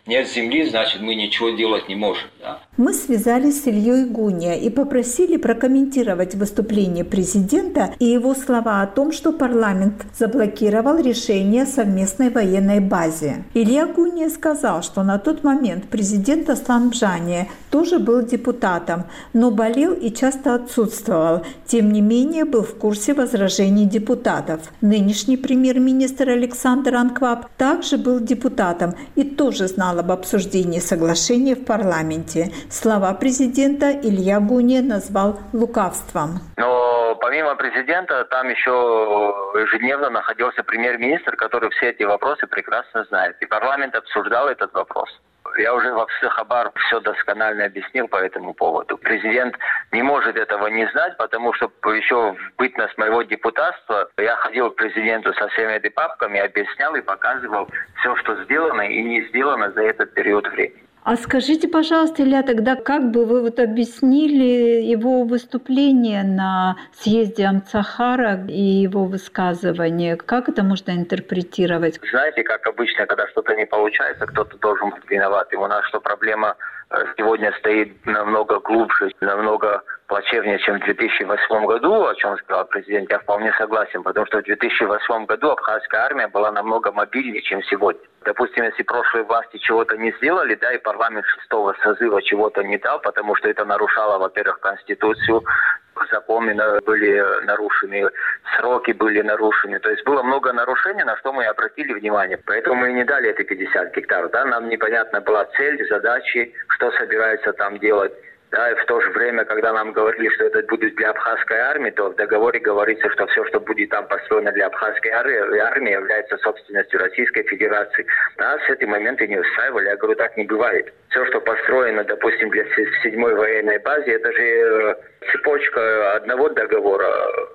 нет земли, значит, мы ничего делать не можем. Да? Мы связались с Ильей Гуния и попросили прокомментировать выступление президента и его слова о том, что парламент заблокировал решение о совместной военной базе. Илья Гуния сказал, что на тот момент президент Аслан Бжания тоже был депутатом, но болел и часто отсутствовал. Тем не менее, был в курсе возражений депутатов. Нынешний премьер-министр Александр Анкваб также был депутатом и тоже знал об обсуждении соглашения в парламенте. Слова президента Илья Гуния назвал лукавством. Но помимо президента, там еще ежедневно находился премьер-министр, который все эти вопросы прекрасно знает. И парламент обсуждал этот вопрос. Я уже во всех хабар все досконально объяснил по этому поводу. Президент не может этого не знать, потому что еще в бытность моего депутатства я ходил к президенту со всеми этими папками, объяснял и показывал все, что сделано и не сделано за этот период времени. А скажите, пожалуйста, Илья, тогда как бы вы объяснили его выступление на съезде Амцахара и его высказывание? Как это можно интерпретировать? Знаете, как обычно, когда что-то не получается, кто-то должен быть виноват. И у нас что проблема сегодня стоит намного глубже, намного плачевнее, чем в 2008 году, о чем сказал президент, я вполне согласен, потому что в 2008 году абхазская армия была намного мобильнее, чем сегодня. Допустим, если прошлые власти чего-то не сделали, да, и парламент 6-го созыва чего-то не дал, потому что это нарушало, во-первых, Конституцию, законы были нарушены, сроки были нарушены. То есть было много нарушений, на что мы обратили внимание. Поэтому мы не дали эти 50 гектаров. Да? Нам непонятна была цель, задачи, что собираются там делать. Да, и в то же время, когда нам говорили, что это будет для абхазской армии, то в договоре говорится, что все, что будет там построено для абхазской армии, является собственностью Российской Федерации. Нас эти моменты не устраивали. Я говорю, так не бывает. Все, что построено, допустим, для 7-й военной базы, это же цепочка одного договора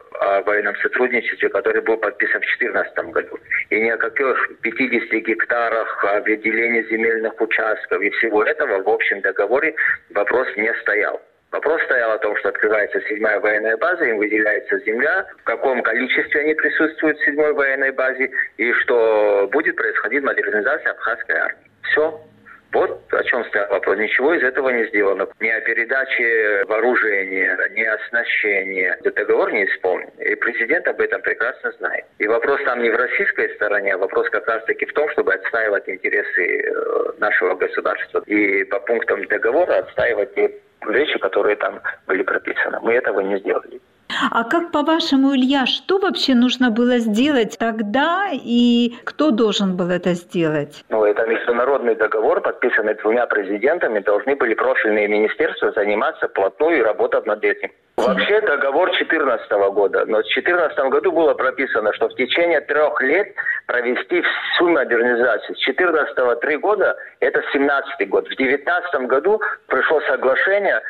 о военном сотрудничестве, который был подписан в 2014 году. И ни о каких 50 гектарах, о выделении земельных участков и всего этого в общем договоре вопрос не стоял. Вопрос стоял о том, что открывается 7-я военная база, им выделяется земля, в каком количестве они присутствуют в 7-й военной базе, и что будет происходить модернизация абхазской армии. Все. Вот о чем стоял вопрос. Ничего из этого не сделано. Ни о передаче вооружения, ни о оснащении. Этот договор не исполнен. И президент об этом прекрасно знает. И вопрос там не в российской стороне, а вопрос как раз-таки в том, чтобы отстаивать интересы нашего государства. И по пунктам договора отстаивать те вещи, которые там были прописаны. Мы этого не сделали. А как, по-вашему, Илья, что вообще нужно было сделать тогда и кто должен был это сделать? Это международный договор, подписанный 2 президентами. Должны были профильные министерства заниматься вплотную и работать над этим. Вообще договор 2014 года. Но в 2014 году было прописано, что в течение 3 лет провести всю модернизацию. С 2014 3 года, это 2017 год. В 2019 году пришло соглашение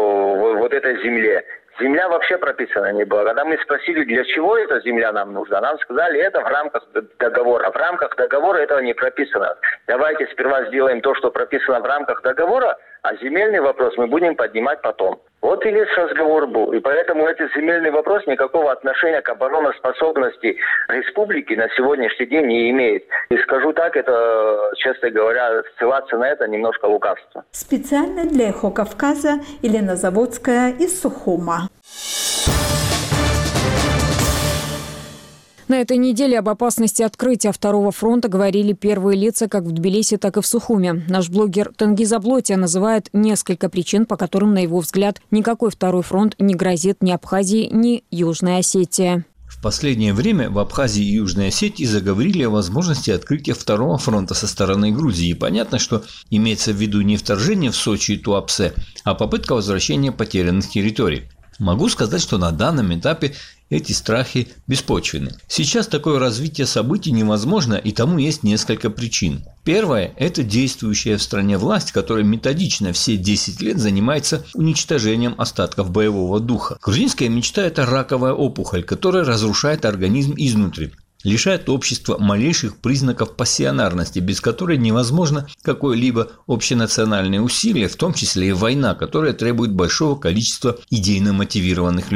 о вот этой земле. Земля вообще прописана не была. Когда мы спросили, для чего эта земля нам нужна, нам сказали, это в рамках договора. В рамках договора этого не прописано. Давайте сперва сделаем то, что прописано в рамках договора, а земельный вопрос мы будем поднимать потом. Вот и весь разговор был. И поэтому этот земельный вопрос никакого отношения к обороноспособности республики на сегодняшний день не имеет. И скажу так, это, честно говоря, ссылаться на это немножко лукавство. Специально для «Эхо Кавказа» Елена Заводская из Сухума. На этой неделе об опасности открытия второго фронта говорили первые лица как в Тбилиси, так и в Сухуме. Наш блогер Тенгиз Аблотия называет несколько причин, по которым, на его взгляд, никакой второй фронт не грозит ни Абхазии, ни Южной Осетии. В последнее время в Абхазии и Южной Осетии заговорили о возможности открытия второго фронта со стороны Грузии. И понятно, что имеется в виду не вторжение в Сочи и Туапсе, а попытка возвращения потерянных территорий. Могу сказать, что на данном этапе эти страхи беспочвенны. Сейчас такое развитие событий невозможно, и тому есть несколько причин. Первое – это действующая в стране власть, которая методично все 10 лет занимается уничтожением остатков боевого духа. Грузинская мечта – это раковая опухоль, которая разрушает организм изнутри, лишает общества малейших признаков пассионарности, без которой невозможно какое-либо общенациональное усилие, в том числе и война, которая требует большого количества идейно мотивированных людей.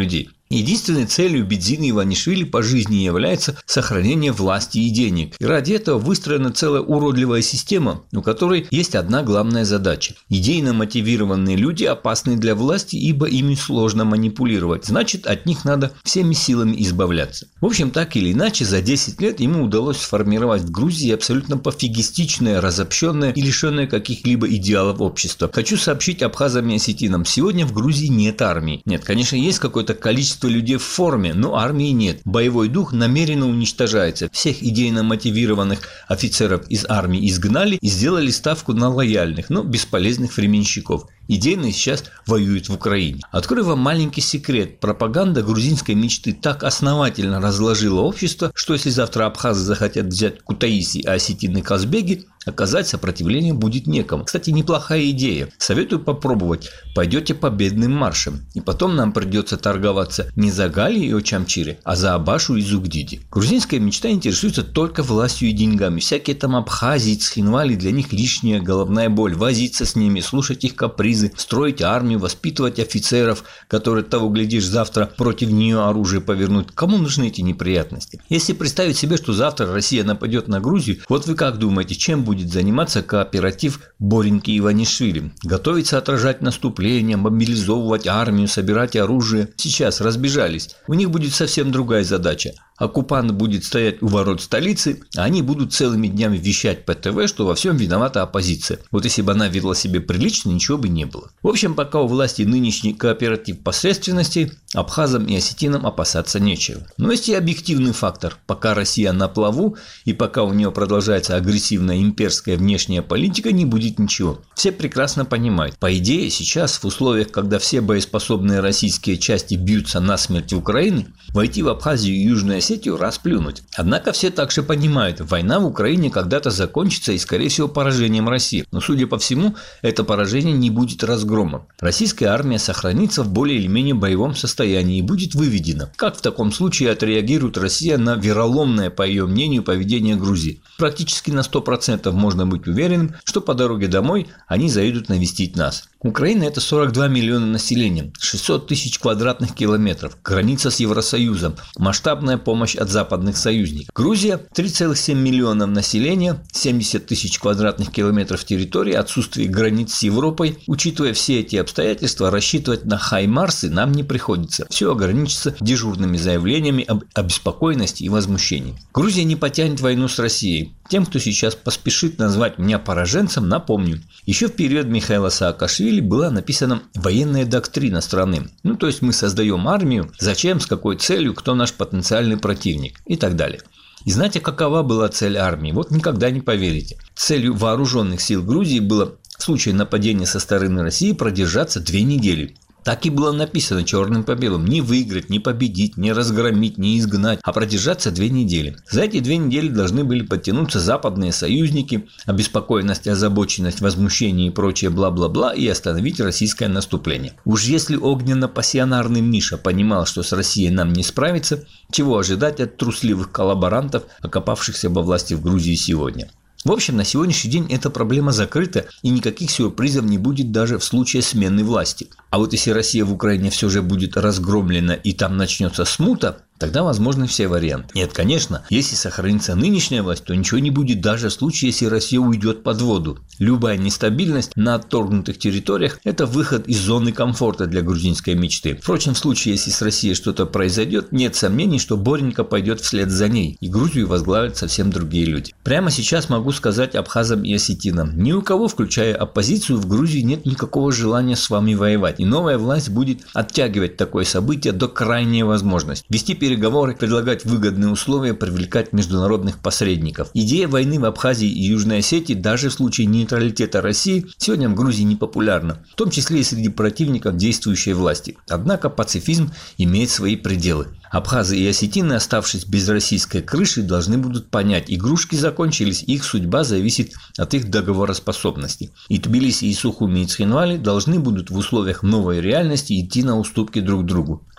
Единственной целью Бедзины Иванишвили по жизни является сохранение власти и денег. И ради этого выстроена целая уродливая система, у которой есть одна главная задача. Идейно мотивированные люди опасны для власти, ибо ими сложно манипулировать. Значит, от них надо всеми силами избавляться. В общем, так или иначе, за 10 лет ему удалось сформировать в Грузии абсолютно пофигистичное, разобщенное и лишенное каких-либо идеалов общество. Хочу сообщить абхазам и осетинам: сегодня в Грузии нет армии. Нет, конечно, есть какое-то количество людей в форме, но армии нет. Боевой дух намеренно уничтожается. Всех идейно мотивированных офицеров из армии изгнали и сделали ставку на лояльных, но бесполезных временщиков. Идейно сейчас воюют в Украине. Открою вам маленький секрет. Пропаганда грузинской мечты так основательно разложила общество, что если завтра абхазы захотят взять Кутаиси, а осетины Казбеги, оказать сопротивление будет некому. Кстати, неплохая идея. Советую попробовать. Пойдете победным маршем. И потом нам придется торговаться не за Галией и Очамчире, а за Абашу и Зугдиди. Грузинская мечта интересуется только властью и деньгами. Всякие там Абхазии, Цхинвали для них лишняя головная боль. Возиться с ними, слушать их капризы, строить армию, воспитывать офицеров, которые, того глядишь, завтра против нее оружие повернут. Кому нужны эти неприятности? Если представить себе, что завтра Россия нападет на Грузию, вот вы как думаете, чем будет заниматься кооператив Бореньки и Иванишвили? Готовиться отражать наступление, мобилизовывать армию, собирать оружие. Сейчас разбежались. У них будет совсем другая задача. Оккупант будет стоять у ворот столицы, а они будут целыми днями вещать по ТВ, что во всем виновата оппозиция. Вот если бы она вела себя прилично, ничего бы не было. В общем, пока у власти нынешний кооператив посредственностей, абхазам и осетинам опасаться нечего. Но есть и объективный фактор. Пока Россия на плаву и пока у нее продолжается агрессивная имперская внешняя политика, не будет ничего. Все прекрасно понимают. По идее, сейчас в условиях, когда все боеспособные российские части бьются насмерть в Украине, войти в Абхазию и Южную Осетию расплюнуть. Однако все также понимают, война в Украине когда-то закончится и, скорее всего, поражением России. Но, судя по всему, это поражение не будет разгромом. Российская армия сохранится в более или менее боевом состоянии и будет выведена. Как в таком случае отреагирует Россия на вероломное, по ее мнению, поведение Грузии? Практически на 100% можно быть уверенным, что по дороге домой они заедут навестить нас. Украина – это 42 миллиона населения, 600 тысяч квадратных километров, граница с Евросоюзом, масштабная помощь от западных союзников. Грузия – 3,7 миллиона населения, 70 тысяч квадратных километров территории, отсутствие границ с Европой. Учитывая все эти обстоятельства, рассчитывать на хаймарсы нам не приходится. Все ограничится дежурными заявлениями об обеспокоенности и возмущении. Грузия не потянет войну с Россией. Тем, кто сейчас поспешит назвать меня пораженцем, напомню. Еще в период Михаила Саакашвили была написана военная доктрина страны. То есть мы создаем армию, зачем, с какой целью, кто наш потенциальный противник и так далее. И знаете, какова была цель армии? Вот никогда не поверите. Целью вооруженных сил Грузии было в случае нападения со стороны России продержаться 2 недели. Так и было написано черным по белому. Не выиграть, не победить, не разгромить, не изгнать, а продержаться 2 недели. За эти 2 недели должны были подтянуться западные союзники, обеспокоенность, озабоченность, возмущение и прочее бла-бла-бла, и остановить российское наступление. Уж если огненно-пассионарный Миша понимал, что с Россией нам не справиться, чего ожидать от трусливых коллаборантов, окопавшихся во власти в Грузии сегодня? В общем, на сегодняшний день эта проблема закрыта, и никаких сюрпризов не будет даже в случае смены власти. А вот если Россия в Украине все же будет разгромлена и там начнется смута, тогда возможны все варианты. Нет, конечно, если сохранится нынешняя власть, то ничего не будет даже в случае, если Россия уйдет под воду. Любая нестабильность на отторгнутых территориях – это выход из зоны комфорта для грузинской мечты. Впрочем, в случае, если с Россией что-то произойдет, нет сомнений, что Боренька пойдет вслед за ней, и Грузию возглавят совсем другие люди. Прямо сейчас могу сказать абхазам и осетинам: ни у кого, включая оппозицию, в Грузии нет никакого желания с вами воевать, и новая власть будет оттягивать такое событие до крайней возможности. Вести переговоры, предлагать выгодные условия, привлекать международных посредников. Идея войны в Абхазии и Южной Осетии даже в случае нейтралитета России сегодня в Грузии не популярна, в том числе и среди противников действующей власти. Однако пацифизм имеет свои пределы. Абхазы и осетины, оставшись без российской крыши, должны будут понять: игрушки закончились, их судьба зависит от их договороспособности. И Тбилиси, и Сухуми, и Цхинвали должны будут в условиях новой реальности идти на уступки друг другу.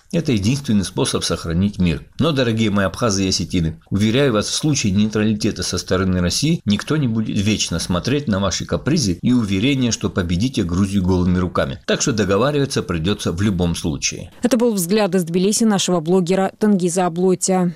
Это единственный способ сохранить мир. Но, дорогие мои абхазы и осетины, уверяю вас, в случае нейтралитета со стороны России никто не будет вечно смотреть на ваши капризы и уверения, что победите Грузию голыми руками. Так что договариваться придется в любом случае. Это был взгляд из Тбилиси нашего блогера Тенгиза Аблотя.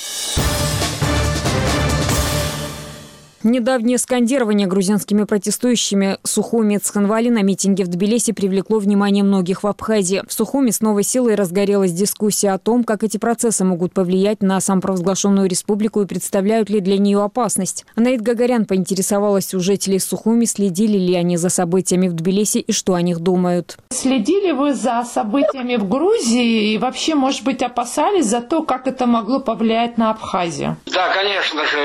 Недавнее скандирование грузинскими протестующими Сухуми и Цхинвали на митинге в Тбилиси привлекло внимание многих в Абхазии. В Сухуми с новой силой разгорелась дискуссия о том, как эти процессы могут повлиять на самопровозглашенную республику и представляют ли для нее опасность. Анаит Гагарян поинтересовалась у жителей Сухуми, следили ли они за событиями в Тбилиси и что о них думают. Следили вы за событиями в Грузии и вообще, может быть, опасались за то, как это могло повлиять на Абхазию? Да, конечно же,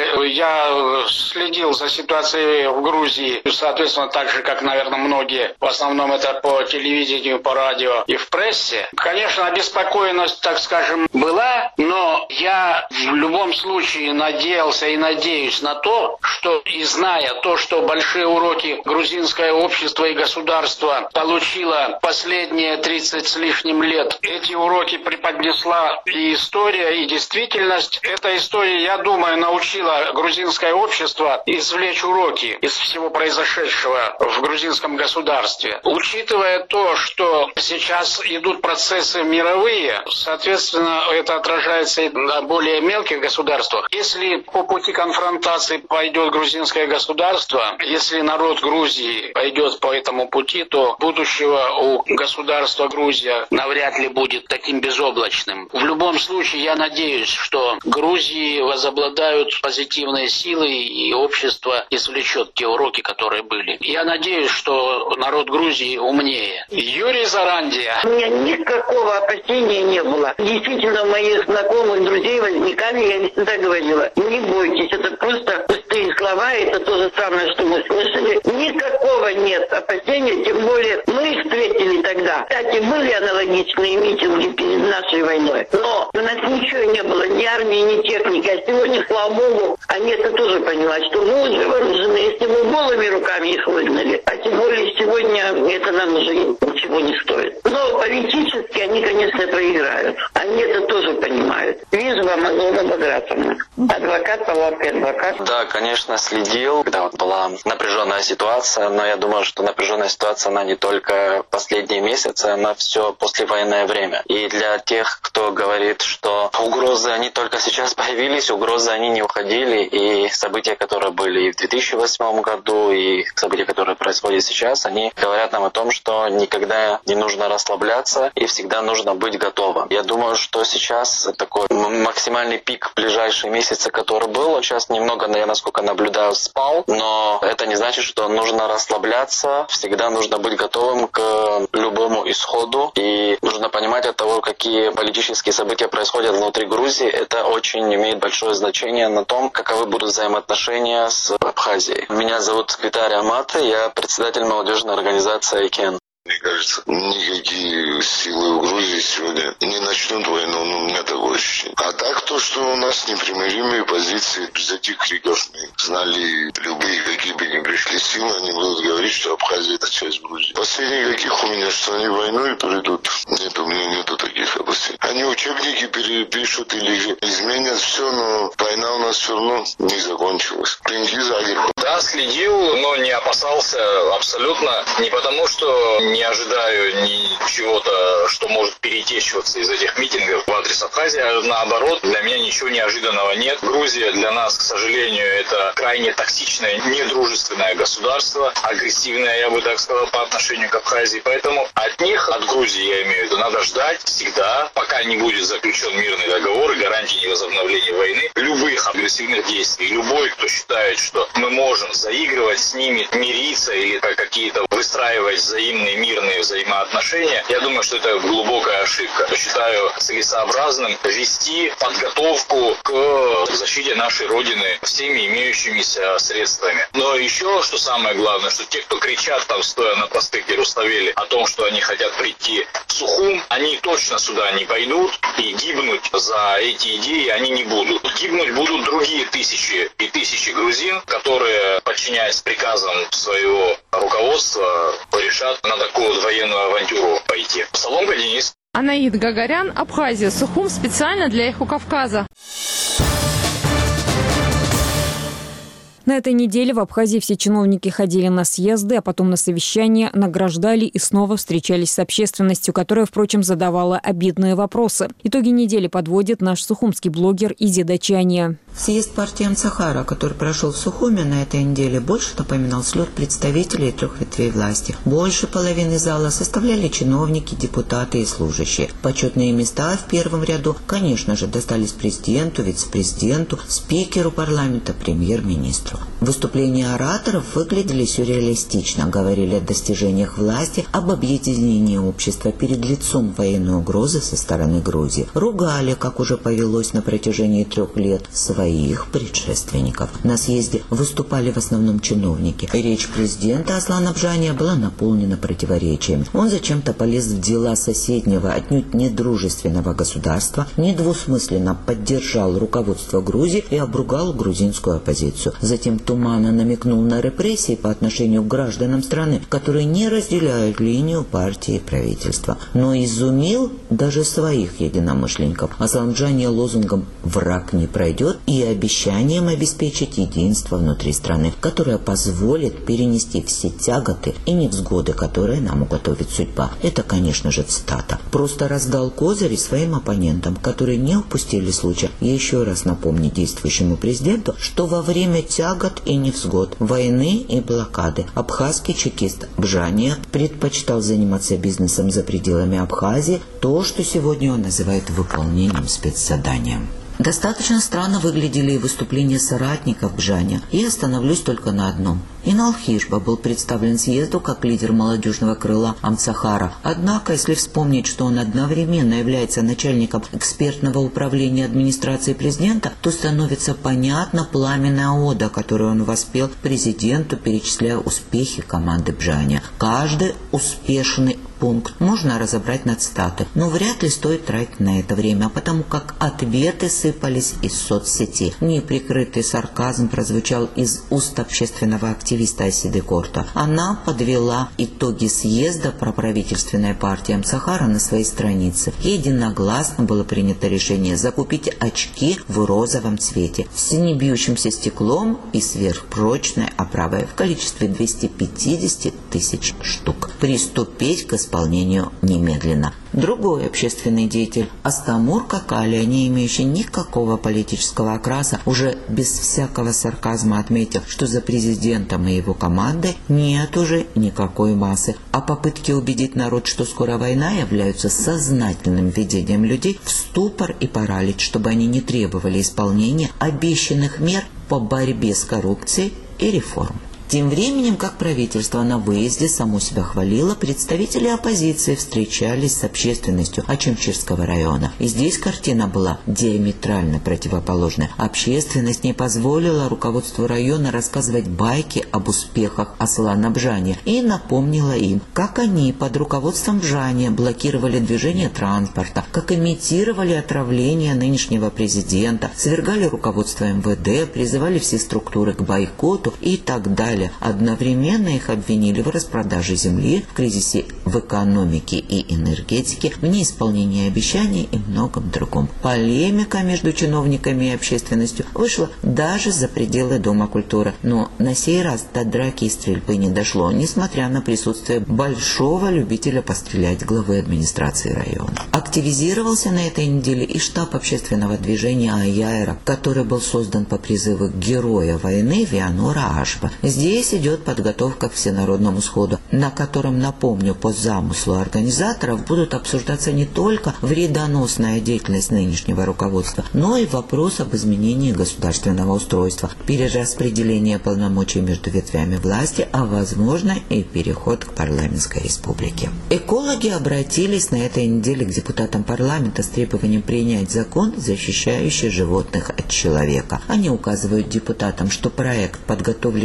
я следил за ситуацией в Грузии, соответственно, так же, как, наверное, многие. В основном это по телевидению, по радио и в прессе. Конечно, обеспокоенность, так скажем, была, но я в любом случае надеялся и надеюсь на то, что, и зная то, что большие уроки грузинское общество и государство получило последние 30 с лишним лет, эти уроки преподнесла и история, и действительность. Эта история, я думаю, научила грузинское общество извлечь уроки из всего произошедшего в грузинском государстве. Учитывая то, что сейчас идут процессы мировые, соответственно, это отражается и на более мелких государствах. Если по пути конфронтации пойдет грузинское государство, если народ Грузии пойдет по этому пути, то будущего у государства Грузия навряд ли будет таким безоблачным. В любом случае, я надеюсь, что Грузии возобладают позитивные силы и общество извлечет те уроки, которые были. Я надеюсь, что народ Грузии умнее. Юрий Зарандия. У меня никакого опасения не было. Действительно, у моих знакомых, друзей возникали, я всегда говорила, не бойтесь, это просто пустые слова, это то же самое, что мы слышали. Никакого нет опасения, тем более мы их встретили тогда. Кстати, были аналогичные митинги перед нашей войной, но у нас ничего не было, ни армии, ни техники. А сегодня, слава богу, они это тоже понимают, что мы уже вооружены, если мы голыми руками их выгнали. А тем более сегодня это нам уже ничего не стоит. Но политически они, конечно, проиграют. Они это тоже понимают. Вижу вам, Алена Багратовна. Адвокат, палатка адвокат. Да, конечно, следил, когда вот была напряженная ситуация, но я думаю, что напряженная ситуация, она не только последние месяцы, она все послевоенное время. И для тех, кто говорит, что угрозы, они только сейчас появились, угрозы, они не уходили, и события, которые были и в 2008 году, и события, которые происходят сейчас, они говорят нам о том, что никогда не нужно расслабляться и всегда нужно быть готовым. Я думаю, что сейчас такой максимальный пик в ближайшие месяцы, который был, он сейчас немного, насколько наблюдаю, спал, но это не значит, что нужно расслабляться, всегда нужно быть готовым к любому исходу, и нужно понимать от того, какие политические события происходят внутри Грузии, это очень имеет большое значение на том, каковы будут взаимоотношения с Абхазией. Меня зовут Виталий Амат, я председатель молодежной организации «Айкен». Мне кажется, никакие силы в Грузии сегодня не начнут войну, у меня такое ощущение. А так то, что у нас непримиримые позиции, без этих криков мы знали любые, какие бы ни пришли силы, они будут говорить, что Абхазия — это часть Грузии. Последних каких у меня, что они войну и придут, нет, у меня нету таких опасений. Они учебники перепишут или изменят все, но война у нас все равно не закончилась. Тенгиз Аглотович. Да, следил, но не опасался абсолютно, не потому что не ожидаю ничего-то, что может перетечиваться из этих митингов в адрес Абхазии, а наоборот, для меня ничего неожиданного нет. Грузия для нас, к сожалению, это крайне токсичное, недружественное государство, агрессивное, я бы так сказал, по отношению к Абхазии. Поэтому от них, от Грузии, я имею в виду, надо ждать всегда, пока не будет заключен мирный договор и гарантии невозобновления войны, любых агрессивных действий. Любой, кто считает, что мы можем заигрывать с ними, мириться или какие-то выстраивать взаимные мирные взаимоотношения, я думаю, что это глубокая ошибка. Я считаю целесообразным вести подготовку к защите нашей Родины всеми имеющимися средствами. Но еще, что самое главное, что те, кто кричат там, стоя на проспекте Руставели, о том, что они хотят прийти в Сухум, они точно сюда не пойдут, и гибнуть за эти идеи они не будут. Гибнуть будут другие тысячи и тысячи грузин, которые, подчиняясь приказам своего руководства, порешат на такую вот военную авантюру пойти. Соломка Денис. Анаид Гагарян, Абхазия, Сухум, специально для «Эхо Кавказа». На этой неделе в Абхазии все чиновники ходили на съезды, а потом на совещания, награждали и снова встречались с общественностью, которая, впрочем, задавала обидные вопросы. Итоги недели подводит наш сухумский блогер Изида Чания. Съезд партии Амцахара, который прошел в Сухуме на этой неделе, больше напоминал слет представителей 3 ветвей власти. Больше половины зала составляли чиновники, депутаты и служащие. Почетные места в первом ряду, конечно же, достались президенту, вице-президенту, спикеру парламента, премьер-министру. Выступления ораторов выглядели сюрреалистично, говорили о достижениях власти, об объединении общества перед лицом военной угрозы со стороны Грузии. Ругали, как уже повелось на протяжении 3 лет, своих предшественников. На съезде выступали в основном чиновники. Речь президента Аслана Бжания была наполнена противоречиями. Он зачем-то полез в дела соседнего, отнюдь недружественного государства, недвусмысленно поддержал руководство Грузии и обругал грузинскую оппозицию. Затем туманно намекнул на репрессии по отношению к гражданам страны, которые не разделяют линию партии и правительства. Но изумил даже своих единомышленников. Аслан Бжания лозунгом «враг не пройдет» и обещанием обеспечить единство внутри страны, которое позволит перенести все тяготы и невзгоды, которые нам уготовит судьба. Это, конечно же, цитата. Просто раздал козыри своим оппонентам, которые не упустили случая еще раз напомнить действующему президенту, что во время тягот и невзгод, войны и блокады абхазский чекист Бжания предпочитал заниматься бизнесом за пределами Абхазии, то, что сегодня он называет выполнением спецзаданием. Достаточно странно выглядели и выступления соратников Бжания. Я остановлюсь только на одном. Инал Хишба был представлен съезду как лидер молодежного крыла Амцахара. Однако, если вспомнить, что он одновременно является начальником экспертного управления администрации президента, то становится понятна пламенная ода, которую он воспел президенту, перечисляя успехи команды Бжания. Каждый успешный пункт можно разобрать на цитаты, но вряд ли стоит тратить на это время, потому как ответы сыпались из соцсети. Неприкрытый сарказм прозвучал из уст общественного активиста Асиды Корта. Она подвела итоги съезда проправительственной партии Амцахара на своей странице. Единогласно было принято решение закупить очки в розовом цвете с небьющимся стеклом и сверхпрочной оправой в количестве 250 тысяч штук. Приступить к исполнению немедленно. Другой общественный деятель Астамур Какалия, не имеющий никакого политического окраса, уже без всякого сарказма отметил, что за президентом и его командой нет уже никакой массы, а попытки убедить народ, что скоро война, являются сознательным введением людей в ступор и паралич, чтобы они не требовали исполнения обещанных мер по борьбе с коррупцией и реформ. Тем временем, как правительство на выезде само себя хвалило, представители оппозиции встречались с общественностью Ачимчирского района. И здесь картина была диаметрально противоположной. Общественность не позволила руководству района рассказывать байки об успехах Аслана Бжания и напомнила им, как они под руководством Бжания блокировали движение транспорта, как имитировали отравление нынешнего президента, свергали руководство МВД, призывали все структуры к бойкоту и так далее. Одновременно их обвинили в распродаже земли, в кризисе в экономике и энергетике, в неисполнении обещаний и многом другом. Полемика между чиновниками и общественностью вышла даже за пределы Дома культуры. Но на сей раз до драки и стрельбы не дошло, несмотря на присутствие большого любителя пострелять главы администрации района. Активизировался на этой неделе и штаб общественного движения Аяйра, который был создан по призыву героя войны Вианора Ашба. Здесь идет подготовка к всенародному сходу, на котором, напомню, по замыслу организаторов будут обсуждаться не только вредоносная деятельность нынешнего руководства, но и вопрос об изменении государственного устройства, перераспределение полномочий между ветвями власти, а возможно и переход к парламентской республике. Экологи обратились на этой неделе к депутатам парламента с требованием принять закон, защищающий животных от человека. Они указывают депутатам, что проект, подготовленный ими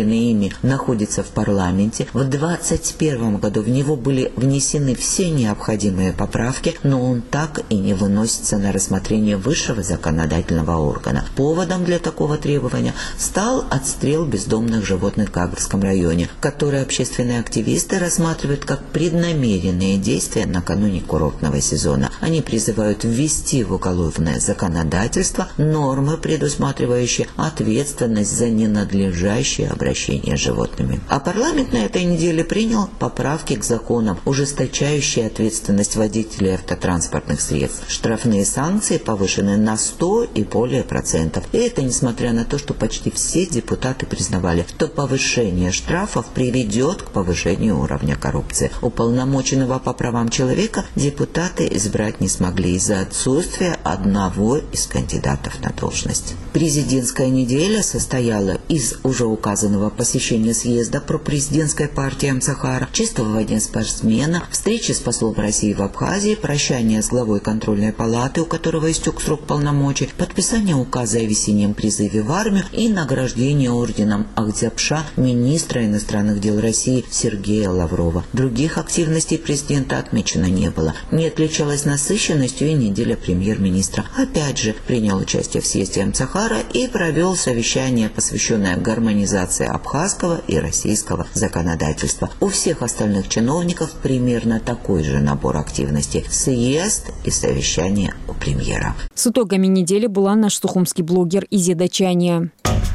времени находится в парламенте. В 2021 году в него были внесены все необходимые поправки, но он так и не выносится на рассмотрение высшего законодательного органа. Поводом для такого требования стал отстрел бездомных животных в Гагрском районе, который общественные активисты рассматривают как преднамеренные действия накануне курортного сезона. Они призывают ввести в уголовное законодательство нормы, предусматривающие ответственность за ненадлежащее обращение с животными. А парламент на этой неделе принял поправки к законам, ужесточающие ответственность водителей автотранспортных средств. Штрафные санкции повышены на 100 и более процентов. И это несмотря на то, что почти все депутаты признавали, что повышение штрафов приведет к повышению уровня коррупции. Уполномоченного по правам человека депутаты избрать не смогли из-за отсутствия одного из кандидатов на должность. Президентская неделя состояла из уже указанного посещения съезда пропрезидентской партии Амсахара, чистого дня спортсмена, встречи с послом России в Абхазии, прощания с главой контрольной палаты, у которого истек срок полномочий, подписание указа о весеннем призыве в армию и награждение орденом Ахдзяпша министра иностранных дел России Сергея Лаврова. Других активностей президента отмечено не было. Не отличалась насыщенностью и неделя премьер-министра. Опять же, принял участие в съезде Амсахара и провел совещание, посвященное гармонизации абхазского и российского законодательства. У всех остальных чиновников примерно такой же набор активностей. Съезд и совещание у премьера. С итогами недели была наш сухумский блогер Изида Чания.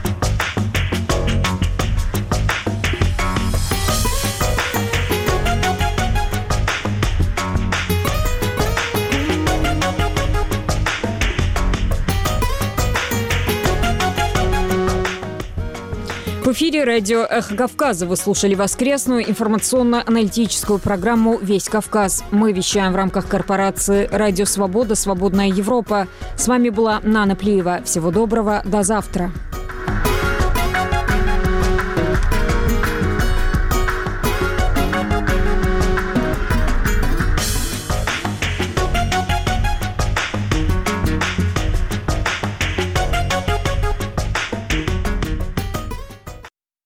В эфире радио «Эхо Кавказа». Вы слушали воскресную информационно-аналитическую программу «Весь Кавказ». Мы вещаем в рамках корпорации «Радио Свобода. Свободная Европа». С вами была Нана Плиева. Всего доброго. До завтра.